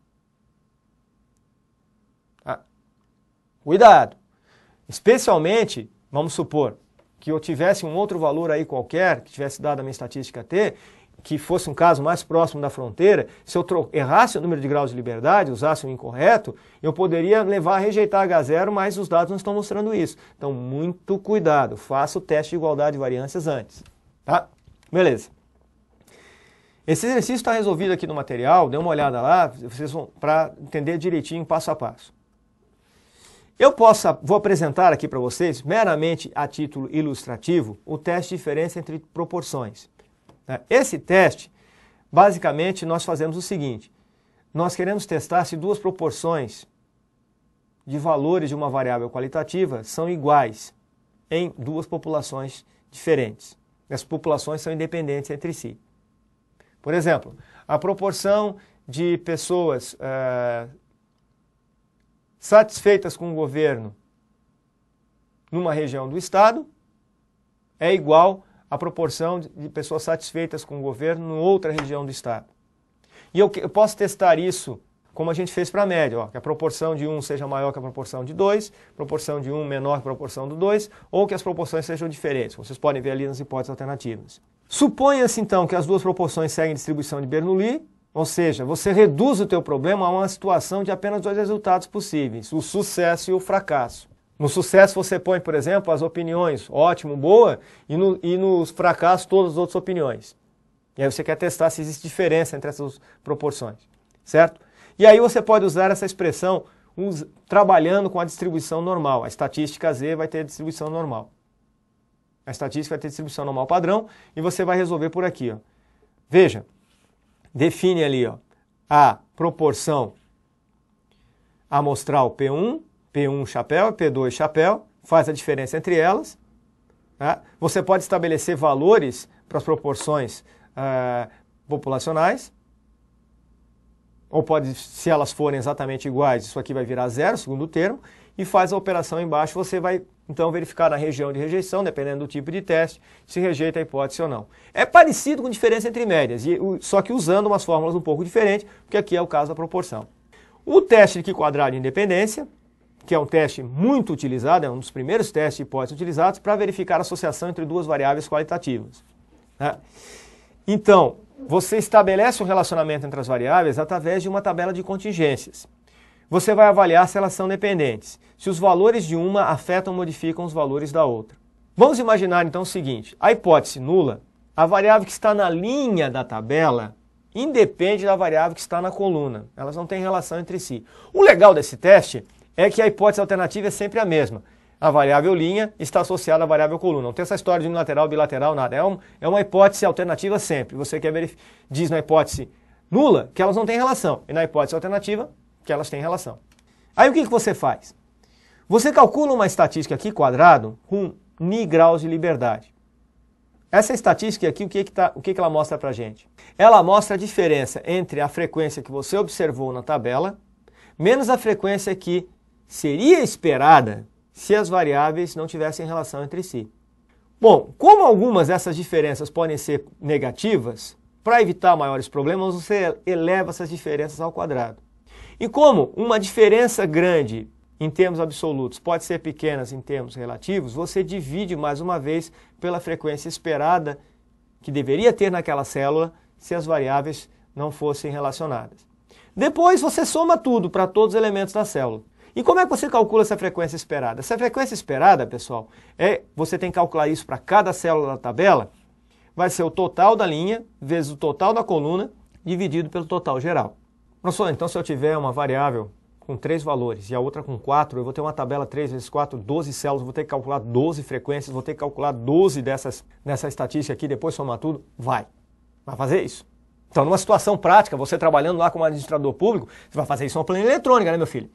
A: Ah, cuidado! Especialmente, vamos supor, que eu tivesse um outro valor aí qualquer, que tivesse dado a minha estatística T, que fosse um caso mais próximo da fronteira, se eu errasse o número de graus de liberdade, usasse o incorreto, eu poderia levar a rejeitar H zero, mas os dados não estão mostrando isso. Então, muito cuidado, faça o teste de igualdade de variâncias antes. Tá? Beleza. Esse exercício está resolvido aqui no material, dê uma olhada lá, vocês vão para entender direitinho, passo a passo. Eu posso, vou apresentar aqui para vocês, meramente a título ilustrativo, o teste de diferença entre proporções. Esse teste, basicamente, nós fazemos o seguinte. Nós queremos testar se duas proporções de valores de uma variável qualitativa são iguais em duas populações diferentes. As populações são independentes entre si. Por exemplo, a proporção de pessoas uh, satisfeitas com o governo numa região do estado é igual a proporção de pessoas satisfeitas com o governo em outra região do estado. E eu, eu posso testar isso como a gente fez para a média, ó, que a proporção de um seja maior que a proporção de dois, proporção de um menor que a proporção do dois, ou que as proporções sejam diferentes. Vocês podem ver ali nas hipóteses alternativas. Suponha-se então que as duas proporções seguem distribuição de Bernoulli Ou seja, você reduz o teu problema a uma situação de apenas dois resultados possíveis, o sucesso e o fracasso. No sucesso você põe, por exemplo, as opiniões ótimo, boa, e, no, e nos fracassos todas as outras opiniões. E aí você quer testar se existe diferença entre essas proporções, certo? E aí você pode usar essa expressão us, trabalhando com a distribuição normal. A estatística Z vai ter distribuição normal. A estatística vai ter distribuição normal padrão e você vai resolver por aqui, ó. Veja, define ali, ó, a proporção amostral P um, P um chapéu, P dois chapéu, faz a diferença entre elas. Tá? Você pode estabelecer valores para as proporções uh, populacionais, ou pode, se elas forem exatamente iguais, isso aqui vai virar zero, segundo termo, e faz a operação embaixo, você vai então verificar na região de rejeição, dependendo do tipo de teste, se rejeita a hipótese ou não. É parecido com diferença entre médias, e, só que usando umas fórmulas um pouco diferentes, porque aqui é o caso da proporção. O teste de Q-quadrado de independência, que é um teste muito utilizado, é um dos primeiros testes de hipótese utilizados para verificar a associação entre duas variáveis qualitativas. Né? Então, você estabelece um relacionamento entre as variáveis através de uma tabela de contingências. Você vai avaliar se elas são dependentes, se os valores de uma afetam ou modificam os valores da outra. Vamos imaginar então o seguinte, a hipótese nula, a variável que está na linha da tabela, independe da variável que está na coluna. Elas não têm relação entre si. O legal desse teste é que a hipótese alternativa é sempre a mesma. A variável linha está associada à variável coluna. Não tem essa história de unilateral, bilateral, nada. É, um, é uma hipótese alternativa sempre. Você quer verificar, diz na hipótese nula que elas não têm relação. E na hipótese alternativa que elas têm relação. Aí o que, que você faz? Você calcula uma estatística aqui quadrado com ni graus de liberdade. Essa estatística aqui, o que, que, tá, o que, que ela mostra pra gente? Ela mostra a diferença entre a frequência que você observou na tabela menos a frequência que seria esperada se as variáveis não tivessem relação entre si. Bom, como algumas dessas diferenças podem ser negativas, para evitar maiores problemas, você eleva essas diferenças ao quadrado. E como uma diferença grande em termos absolutos pode ser pequena em termos relativos, você divide mais uma vez pela frequência esperada que deveria ter naquela célula se as variáveis não fossem relacionadas. Depois você soma tudo para todos os elementos da célula. E como é que você calcula essa frequência esperada? Essa frequência esperada, pessoal, é, você tem que calcular isso para cada célula da tabela, vai ser o total da linha vezes o total da coluna dividido pelo total geral. Professor, então se eu tiver uma variável com três valores e a outra com quatro, eu vou ter uma tabela três vezes quatro, doze células, vou ter que calcular doze frequências, vou ter que calcular doze dessas, dessa estatística aqui, depois somar tudo? Vai. Vai fazer isso. Então, numa situação prática, você trabalhando lá como administrador público, você vai fazer isso numa planilha eletrônica, né, meu filho?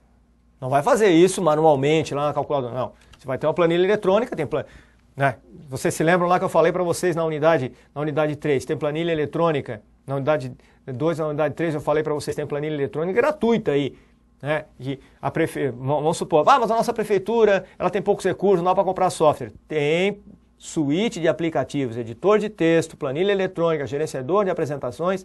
A: Não vai fazer isso manualmente lá na calculadora, não. Você vai ter uma planilha eletrônica, tem plan... né? Vocês se lembram lá que eu falei para vocês na unidade, na unidade três, tem planilha eletrônica, na unidade dois, na unidade três eu falei para vocês, tem planilha eletrônica gratuita aí. Né? De a prefe... Vamos supor, ah, mas a nossa prefeitura ela tem poucos recursos, não dá para comprar software. Tem suíte de aplicativos, editor de texto, planilha eletrônica, gerenciador de apresentações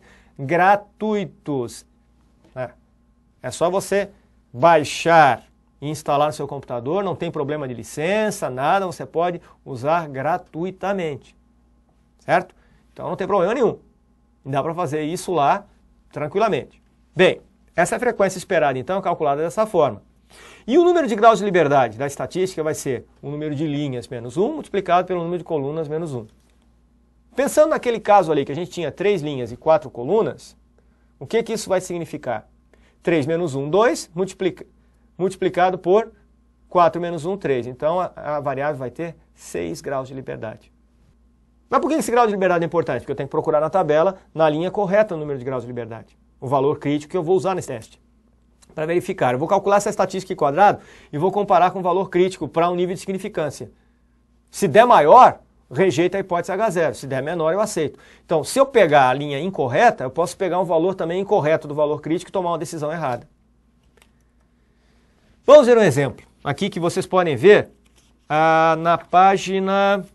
A: gratuitos. É, é só você baixar e instalar no seu computador, não tem problema de licença, nada, você pode usar gratuitamente, certo? Então não tem problema nenhum, dá para fazer isso lá tranquilamente. Bem, essa é a frequência esperada então calculada dessa forma. E o número de graus de liberdade da estatística vai ser o número de linhas menos um multiplicado pelo número de colunas menos um. Pensando naquele caso ali que a gente tinha três linhas e quatro colunas, o que que isso vai significar? três menos um, dois, multiplica, multiplicado por quatro menos um, três. Então a, a variável vai ter seis graus de liberdade. Mas por que esse grau de liberdade é importante? Porque eu tenho que procurar na tabela, na linha correta, o número de graus de liberdade. O valor crítico que eu vou usar nesse teste. Para verificar, eu vou calcular essa estatística em quadrado e vou comparar com o valor crítico para um nível de significância. Se der maior, rejeita a hipótese agá zero. Se der menor, eu aceito. Então, se eu pegar a linha incorreta, eu posso pegar um valor também incorreto do valor crítico e tomar uma decisão errada. Vamos ver um exemplo. Aqui que vocês podem ver ah, na página...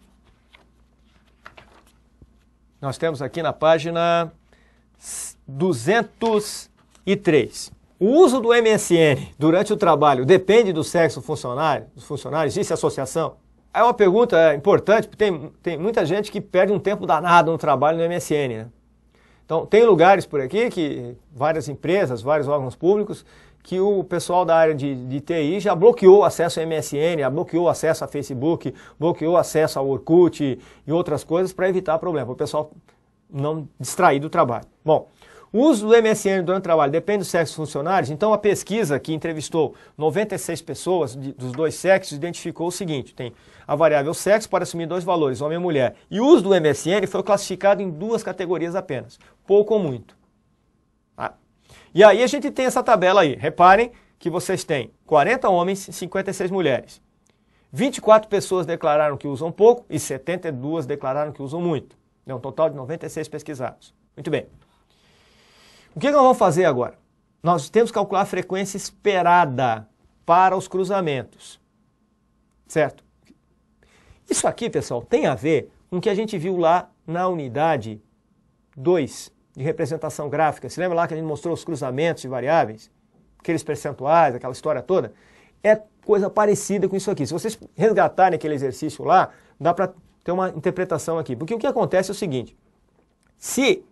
A: Nós temos aqui na página duzentos e três. O uso do M S N durante o trabalho depende do sexo funcionário, dos funcionários? Existe associação? É uma pergunta importante, porque tem, tem muita gente que perde um tempo danado no trabalho no M S N. Né? Então, tem lugares por aqui, que várias empresas, vários órgãos públicos, que o pessoal da área de, de T I já bloqueou acesso ao M S N, já bloqueou acesso a Facebook, bloqueou acesso ao Orkut e, e outras coisas para evitar problema, o pessoal não distrair do trabalho. Bom, o uso do M S N durante o trabalho depende do sexo dos funcionários, então a pesquisa que entrevistou noventa e seis pessoas de, dos dois sexos identificou o seguinte, tem a variável sexo para assumir dois valores, homem e mulher, e o uso do M S N foi classificado em duas categorias apenas, pouco ou muito. Ah. E aí a gente tem essa tabela aí, reparem que vocês têm quarenta homens e cinquenta e seis mulheres. vinte e quatro pessoas declararam que usam pouco e setenta e duas declararam que usam muito. É um total de noventa e seis pesquisados. Muito bem. O que nós vamos fazer agora? Nós temos que calcular a frequência esperada para os cruzamentos. Certo? Isso aqui, pessoal, tem a ver com o que a gente viu lá na unidade dois de representação gráfica. Se lembra lá que a gente mostrou os cruzamentos de variáveis? Aqueles percentuais, aquela história toda? É coisa parecida com isso aqui. Se vocês resgatarem aquele exercício lá, dá para ter uma interpretação aqui. Porque o que acontece é o seguinte. Se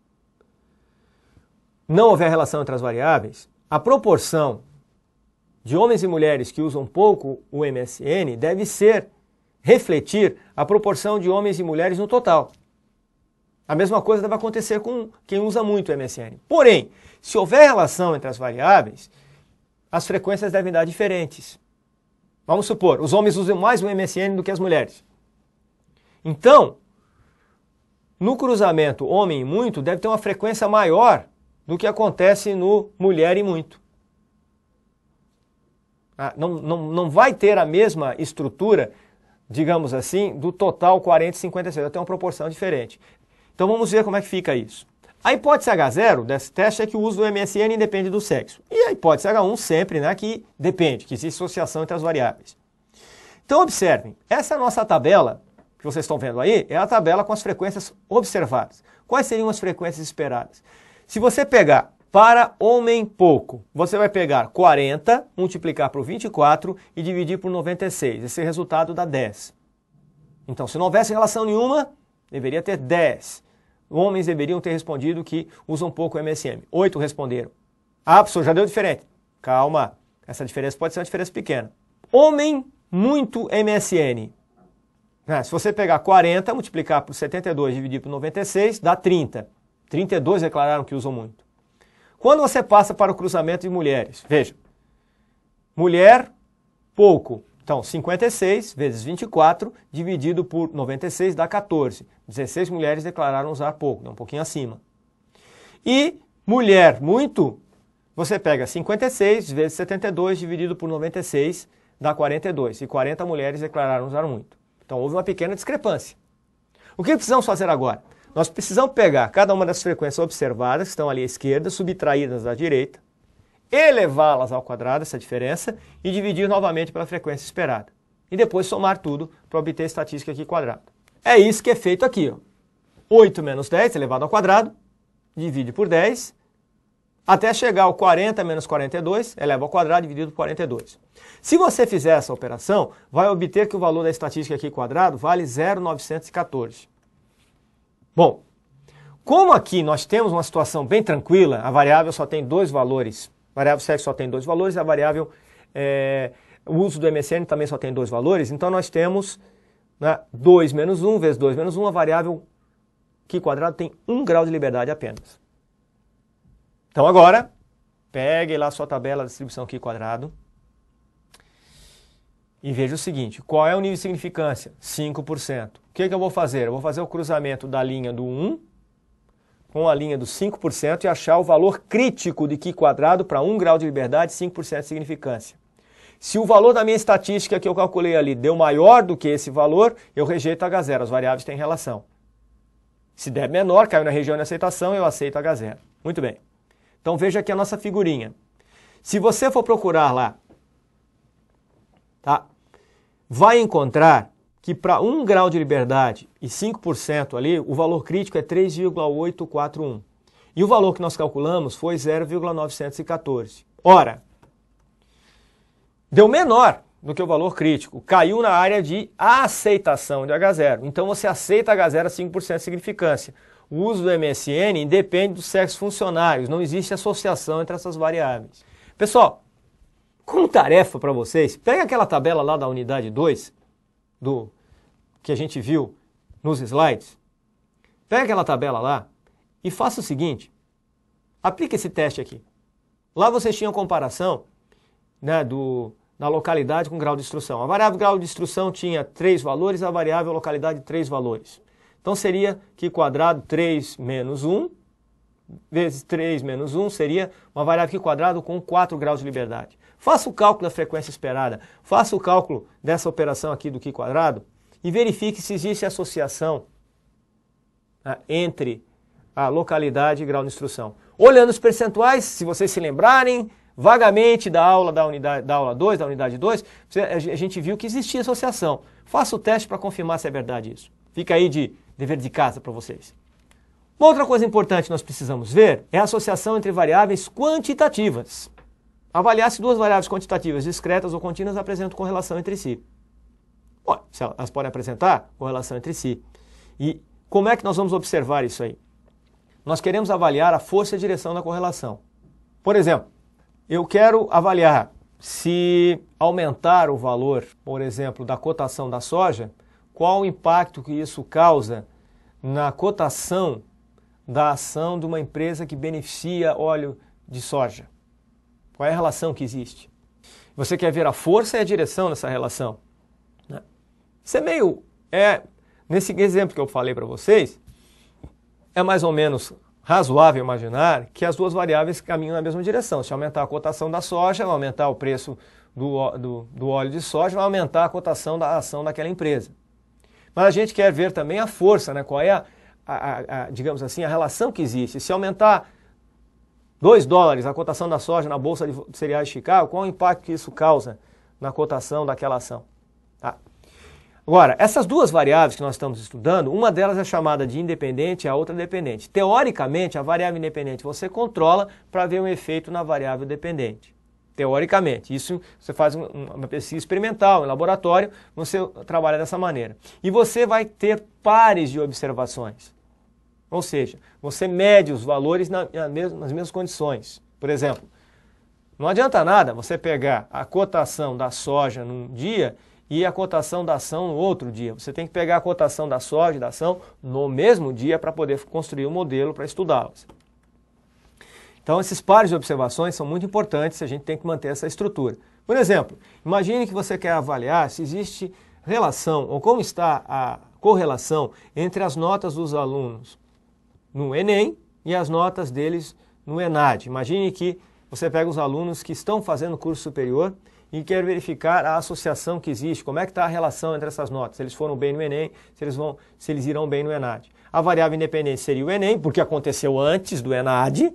A: não houver relação entre as variáveis, a proporção de homens e mulheres que usam pouco o M S N deve ser, refletir a proporção de homens e mulheres no total. A mesma coisa deve acontecer com quem usa muito o M S N. Porém, se houver relação entre as variáveis, as frequências devem dar diferentes. Vamos supor, os homens usam mais o M S N do que as mulheres. Então, no cruzamento homem e muito, deve ter uma frequência maior do que acontece no mulher e muito. Ah, não, não, não vai ter a mesma estrutura, digamos assim, do total quarenta e cinquenta e seis, vai ter uma proporção diferente. Então vamos ver como é que fica isso. A hipótese H zero desse teste é que o uso do M S N independe do sexo. E a hipótese H um sempre, né, que depende, que existe associação entre as variáveis. Então observem, essa nossa tabela que vocês estão vendo aí é a tabela com as frequências observadas. Quais seriam as frequências esperadas? Se você pegar para homem pouco, você vai pegar quarenta, multiplicar por vinte e quatro e dividir por noventa e seis. Esse resultado dá dez. Então, se não houvesse relação nenhuma, deveria ter dez. Homens deveriam ter respondido que usam pouco o M S N. oito responderam. Ah, professor, já deu diferente. Calma, essa diferença pode ser uma diferença pequena. Homem, muito M S N. Ah, se você pegar quarenta, multiplicar por setenta e dois e dividir por noventa e seis, dá trinta. trinta e dois declararam que usam muito. Quando você passa para o cruzamento de mulheres, veja, mulher, pouco. Então, cinquenta e seis vezes vinte e quatro, dividido por noventa e seis, dá quatorze. dezesseis mulheres declararam usar pouco, é um pouquinho acima. E mulher, muito, você pega cinquenta e seis vezes setenta e dois, dividido por noventa e seis, dá quarenta e dois. E quarenta mulheres declararam usar muito. Então, houve uma pequena discrepância. O que precisamos fazer agora? Nós precisamos pegar cada uma das frequências observadas, que estão ali à esquerda, subtraídas da direita, elevá-las ao quadrado, essa diferença, e dividir novamente pela frequência esperada. E depois somar tudo para obter a estatística aqui quadrada. É isso que é feito aqui. Ó. oito menos dez elevado ao quadrado, divide por dez, até chegar ao quarenta menos quarenta e dois, eleva ao quadrado, dividido por quarenta e dois. Se você fizer essa operação, vai obter que o valor da estatística aqui quadrado vale zero vírgula novecentos e quatorze. Bom, como aqui nós temos uma situação bem tranquila, a variável só tem dois valores, a variável sexo só tem dois valores, a variável, é, o uso do M S N também só tem dois valores, então nós temos, né, dois menos um vezes dois menos um, a variável Q quadrado tem um grau de liberdade apenas. Então agora, pegue lá a sua tabela de distribuição Q quadrado e veja o seguinte, qual é o nível de significância? cinco por cento. O que, que eu vou fazer? Eu vou fazer o cruzamento da linha do um com a linha do cinco por cento e achar o valor crítico de Q quadrado para um grau de liberdade, cinco por cento de significância. Se o valor da minha estatística que eu calculei ali deu maior do que esse valor, eu rejeito H zero, as variáveis têm relação. Se der menor, caiu na região de aceitação, eu aceito H zero. Muito bem. Então veja aqui a nossa figurinha. Se você for procurar lá, tá, vai encontrar que para um grau de liberdade e cinco por cento ali, o valor crítico é três vírgula oitocentos e quarenta e um. E o valor que nós calculamos foi zero vírgula novecentos e quatorze. Ora, deu menor do que o valor crítico, caiu na área de aceitação de H zero. Então você aceita H zero a cinco por cento de significância. o uso do M S N independe dos sexos funcionários, não existe associação entre essas variáveis. Pessoal, como tarefa para vocês, pega aquela tabela lá da unidade dois, do, que a gente viu nos slides, pega aquela tabela lá e faça o seguinte, aplica esse teste aqui. Lá vocês tinham comparação, né, do, da localidade com grau de instrução. A variável grau de instrução tinha três valores, a variável localidade três valores. Então seria que quadrado três menos um, vezes três menos um, seria uma variável que quadrado com quatro graus de liberdade. Faça o cálculo da frequência esperada, faça o cálculo dessa operação aqui do que quadrado e verifique se existe associação, né, entre a localidade e grau de instrução. Olhando os percentuais, se vocês se lembrarem vagamente da aula da unidade da aula dois, da unidade dois, a gente viu que existia associação. Faça o teste para confirmar se é verdade isso. Fica aí de dever de casa para vocês. Uma outra coisa importante que nós precisamos ver é a associação entre variáveis quantitativas. Avaliar se duas variáveis quantitativas discretas ou contínuas apresentam correlação entre si. Bom, elas podem apresentar correlação entre si. E como é que nós vamos observar isso aí? Nós queremos avaliar a força e a direção da correlação. Por exemplo, eu quero avaliar se aumentar o valor, por exemplo, da cotação da soja, qual o impacto que isso causa na cotação da ação de uma empresa que beneficia óleo de soja. Qual é a relação que existe? Você quer ver a força e a direção dessa relação. Né? Isso é meio... É, nesse exemplo que eu falei para vocês, é mais ou menos razoável imaginar que as duas variáveis caminham na mesma direção. Se aumentar a cotação da soja, vai aumentar o preço do, do, do óleo de soja, vai aumentar a cotação da ação daquela empresa. Mas a gente quer ver também a força, né? Qual é a, a, a, a, digamos assim, a relação que existe. Se aumentar dois dólares a cotação da soja na Bolsa de Cereais de Chicago, qual o impacto que isso causa na cotação daquela ação? Tá? Agora, essas duas variáveis que nós estamos estudando, uma delas é chamada de independente e a outra dependente. Teoricamente, a variável independente você controla para ver um efeito na variável dependente. Teoricamente, isso você faz uma pesquisa experimental, em laboratório, você trabalha dessa maneira. E você vai ter pares de observações. Ou seja, você mede os valores na, na mesma, nas mesmas condições. Por exemplo, não adianta nada você pegar a cotação da soja num dia e a cotação da ação no outro dia. Você tem que pegar a cotação da soja e da ação no mesmo dia para poder construir um modelo para estudá-las. Então, esses pares de observações são muito importantes, a gente tem que manter essa estrutura. Por exemplo, imagine que você quer avaliar se existe relação, ou como está a correlação entre as notas dos alunos no Enem e as notas deles no ENAD. Imagine que você pega os alunos que estão fazendo curso superior e quer verificar a associação que existe, como é que está a relação entre essas notas, se eles foram bem no Enem, se eles, vão, se eles irão bem no ENAD. A variável independente seria o Enem, porque aconteceu antes do ENAD,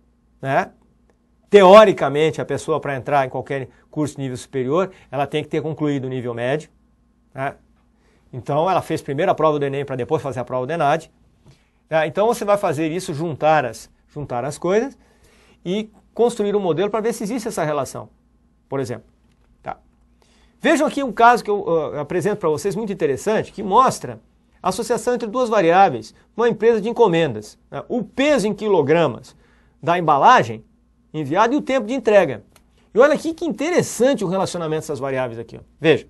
A: né? Teoricamente, a pessoa para entrar em qualquer curso de nível superior, ela tem que ter concluído o nível médio. Né? Então, ela fez primeiro a prova do Enem para depois fazer a prova do ENAD. Né? Então, você vai fazer isso, juntar as, juntar as coisas e construir um modelo para ver se existe essa relação, por exemplo. Tá. Vejam aqui um caso que eu uh, apresento para vocês muito interessante, que mostra a associação entre duas variáveis, uma empresa de encomendas. Né? O peso em quilogramas da embalagem enviada e o tempo de entrega. E olha aqui que interessante o relacionamento dessas variáveis aqui. Ó. Veja,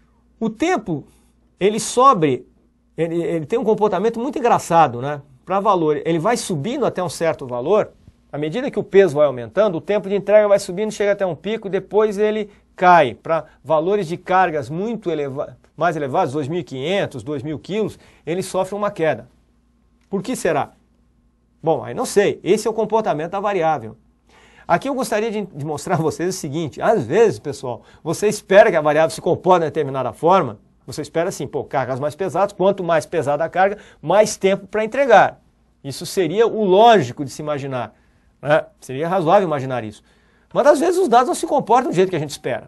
A: o tempo, ele sobe, ele, ele tem um comportamento muito engraçado, né? Para valor, ele vai subindo até um certo valor, à medida que o peso vai aumentando, o tempo de entrega vai subindo, chega até um pico e depois ele cai para valores de cargas muito eleva mais elevados, dois mil e quinhentos, dois mil quilos, ele sofre uma queda. Por que será? Bom, aí não sei, esse é o comportamento da variável. Aqui eu gostaria de, de mostrar a vocês o seguinte, às vezes, pessoal, você espera que a variável se comporte de determinada forma, você espera assim, pô, cargas mais pesadas, quanto mais pesada a carga, mais tempo para entregar. Isso seria o lógico de se imaginar, né? Seria razoável imaginar isso. Mas às vezes os dados não se comportam do jeito que a gente espera.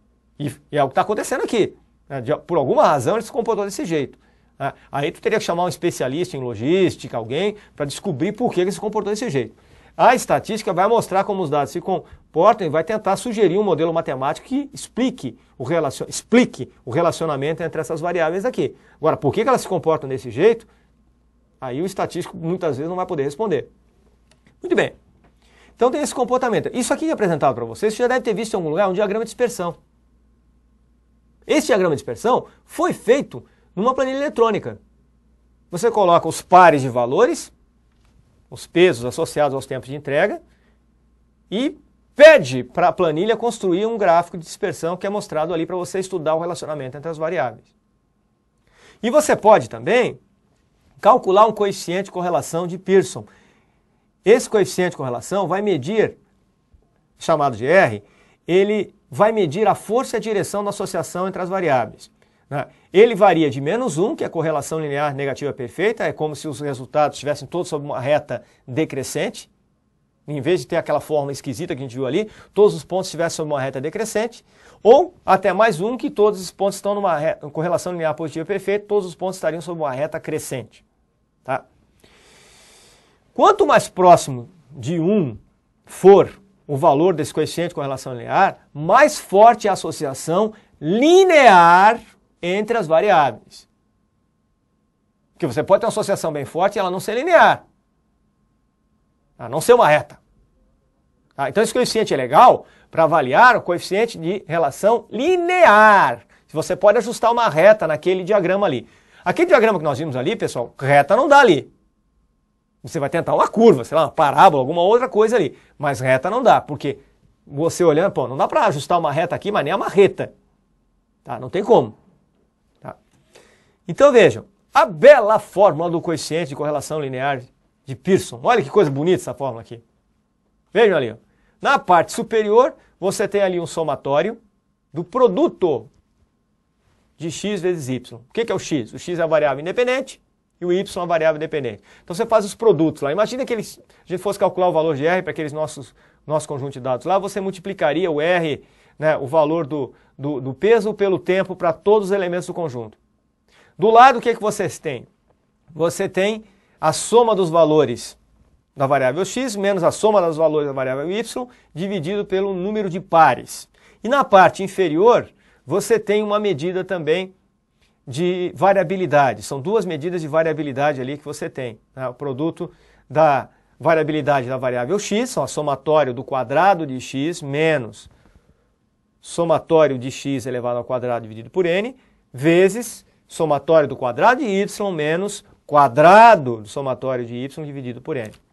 A: E, e é o que está acontecendo aqui. Né? De, por alguma razão ele se comportou desse jeito. Aí tu teria que chamar um especialista em logística, alguém, para descobrir por que ele se comportou desse jeito. A estatística vai mostrar como os dados se comportam e vai tentar sugerir um modelo matemático que explique o, relacion... explique o relacionamento entre essas variáveis aqui. Agora, por que elas se comportam desse jeito? Aí o estatístico muitas vezes não vai poder responder. Muito bem. Então tem esse comportamento. Isso aqui que é apresentado para vocês, você já deve ter visto em algum lugar um diagrama de dispersão. Esse diagrama de dispersão foi feito numa planilha eletrônica. Você coloca os pares de valores, os pesos associados aos tempos de entrega, e pede para a planilha construir um gráfico de dispersão que é mostrado ali para você estudar o relacionamento entre as variáveis. E você pode também calcular um coeficiente de correlação de Pearson. Esse coeficiente de correlação vai medir, chamado de R, ele vai medir a força e a direção da associação entre as variáveis. Né? Ele varia de menos um, que é a correlação linear negativa perfeita, é como se os resultados estivessem todos sob uma reta decrescente. Em vez de ter aquela forma esquisita que a gente viu ali, todos os pontos estivessem sob uma reta decrescente, ou até mais um, que todos os pontos estão numa reta, correlação linear positiva perfeita, todos os pontos estariam sob uma reta crescente. Tá? Quanto mais próximo de um for o valor desse coeficiente de correlação linear, mais forte é a associação linear entre as variáveis. Porque você pode ter uma associação bem forte e ela não ser linear. A não ser uma reta. Ah, então esse coeficiente é legal para avaliar o coeficiente de relação linear. Você pode ajustar uma reta naquele diagrama ali. Aquele diagrama que nós vimos ali, pessoal, reta não dá ali. Você vai tentar uma curva, sei lá, uma parábola, alguma outra coisa ali. Mas reta não dá, porque você olhando, pô, não dá para ajustar uma reta aqui, mas nem uma reta. Tá? Não tem como. Tá? Então vejam, a bela fórmula do coeficiente de correlação linear de Pearson. Olha que coisa bonita essa fórmula aqui. Vejam ali. Ó. Na parte superior, você tem ali um somatório do produto de x vezes y. O que é o x? O x é a variável independente e o y é a variável dependente. Então você faz os produtos lá. Imagina que eles, a gente fosse calcular o valor de R para aqueles nossos nosso conjunto de dados lá, você multiplicaria o R, né, o valor do, do, do peso pelo tempo para todos os elementos do conjunto. Do lado, o que, é que vocês têm? Você tem a soma dos valores da variável x menos a soma dos valores da variável y dividido pelo número de pares. E na parte inferior, você tem uma medida também de variabilidade. São duas medidas de variabilidade ali que você tem. Né? O produto da variabilidade da variável x, são a somatório do quadrado de x menos somatório de x elevado ao quadrado dividido por n, vezes somatório do quadrado de y menos quadrado do somatório de y dividido por n.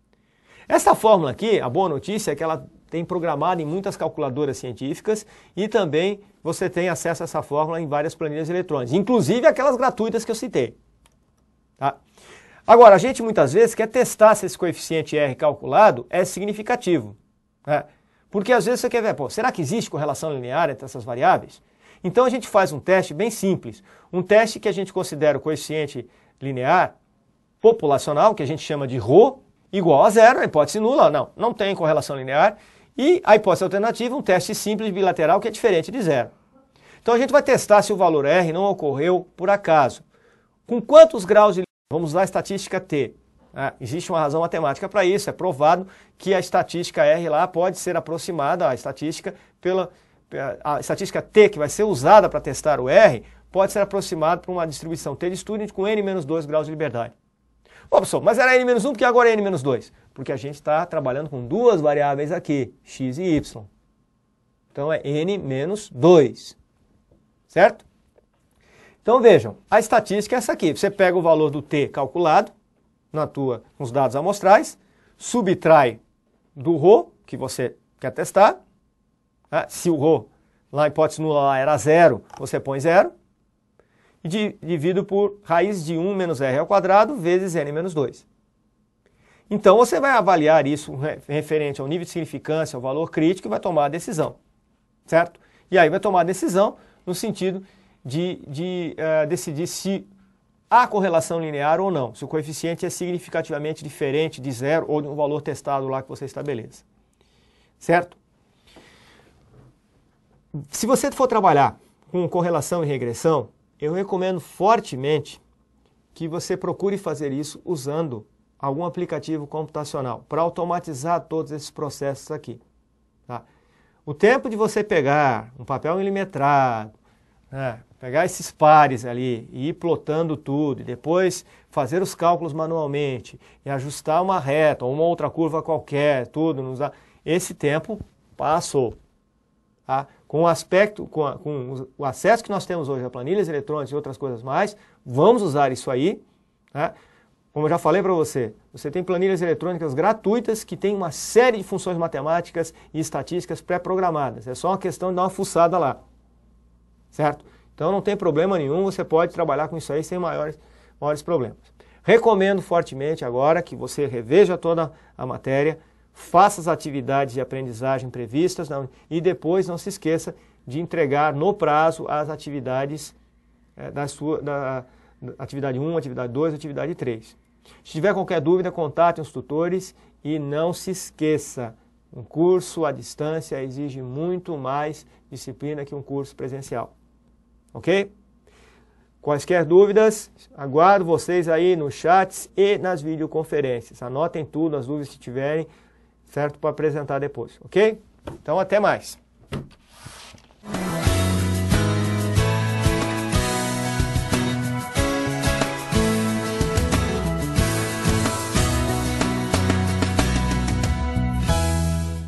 A: Essa fórmula aqui, a boa notícia é que ela tem programada em muitas calculadoras científicas e também você tem acesso a essa fórmula em várias planilhas eletrônicas, inclusive aquelas gratuitas que eu citei. Tá? Agora, a gente muitas vezes quer testar se esse coeficiente R calculado é significativo. Né? Porque às vezes você quer ver, pô, será que existe correlação linear entre essas variáveis? Então a gente faz um teste bem simples, um teste que a gente considera o coeficiente linear populacional, que a gente chama de ρ, igual a zero, a hipótese nula, não, não tem correlação linear, e a hipótese alternativa, um teste simples bilateral que é diferente de zero. Então a gente vai testar se o valor R não ocorreu por acaso. Com quantos graus de... Vamos usar a estatística T. Ah, existe uma razão matemática para isso, é provado que a estatística R lá pode ser aproximada, a estatística, pela, a estatística T que vai ser usada para testar o R, pode ser aproximada por uma distribuição T de Student com N menos dois graus de liberdade. Ô, pessoal, mas era N menos um, porque agora é N menos dois? Porque a gente está trabalhando com duas variáveis aqui, x e y. Então é N menos dois. Certo? Então vejam, a estatística é essa aqui. Você pega o valor do T calculado, na tua, com os dados amostrais, subtrai do ρ, que você quer testar. Né? Se o ρ, lá a hipótese nula lá era zero, você põe zero. E divido por raiz de um menos r ao quadrado vezes n menos dois. Então você vai avaliar isso referente ao nível de significância, ao valor crítico e vai tomar a decisão. Certo? E aí vai tomar a decisão no sentido de, de uh, decidir se há correlação linear ou não, se o coeficiente é significativamente diferente de zero ou de um valor testado lá que você estabeleça. Certo? Se você for trabalhar com correlação e regressão, eu recomendo fortemente que você procure fazer isso usando algum aplicativo computacional para automatizar todos esses processos aqui. Tá? O tempo de você pegar um papel milimetrado, né, pegar esses pares ali e ir plotando tudo, e depois fazer os cálculos manualmente, e ajustar uma reta ou uma outra curva qualquer, tudo, nos dá... esse tempo passou. Tá? Com o aspecto, com, a, com o acesso que nós temos hoje a planilhas eletrônicas e outras coisas mais, vamos usar isso aí. Tá? Como eu já falei para você, você tem planilhas eletrônicas gratuitas que tem uma série de funções matemáticas e estatísticas pré-programadas. É só uma questão de dar uma fuçada lá. Certo? Então não tem problema nenhum, você pode trabalhar com isso aí sem maiores, maiores problemas. Recomendo fortemente agora que você reveja toda a matéria, faça as atividades de aprendizagem previstas e depois não se esqueça de entregar no prazo as atividades é, da sua da, da atividade um, atividade dois, atividade três. Se tiver qualquer dúvida, contate os tutores e não se esqueça, um curso à distância exige muito mais disciplina que um curso presencial. Ok? Quaisquer dúvidas, aguardo vocês aí nos chats e nas videoconferências. Anotem tudo, as dúvidas que tiverem, certo? Para apresentar depois, ok? Então, até mais.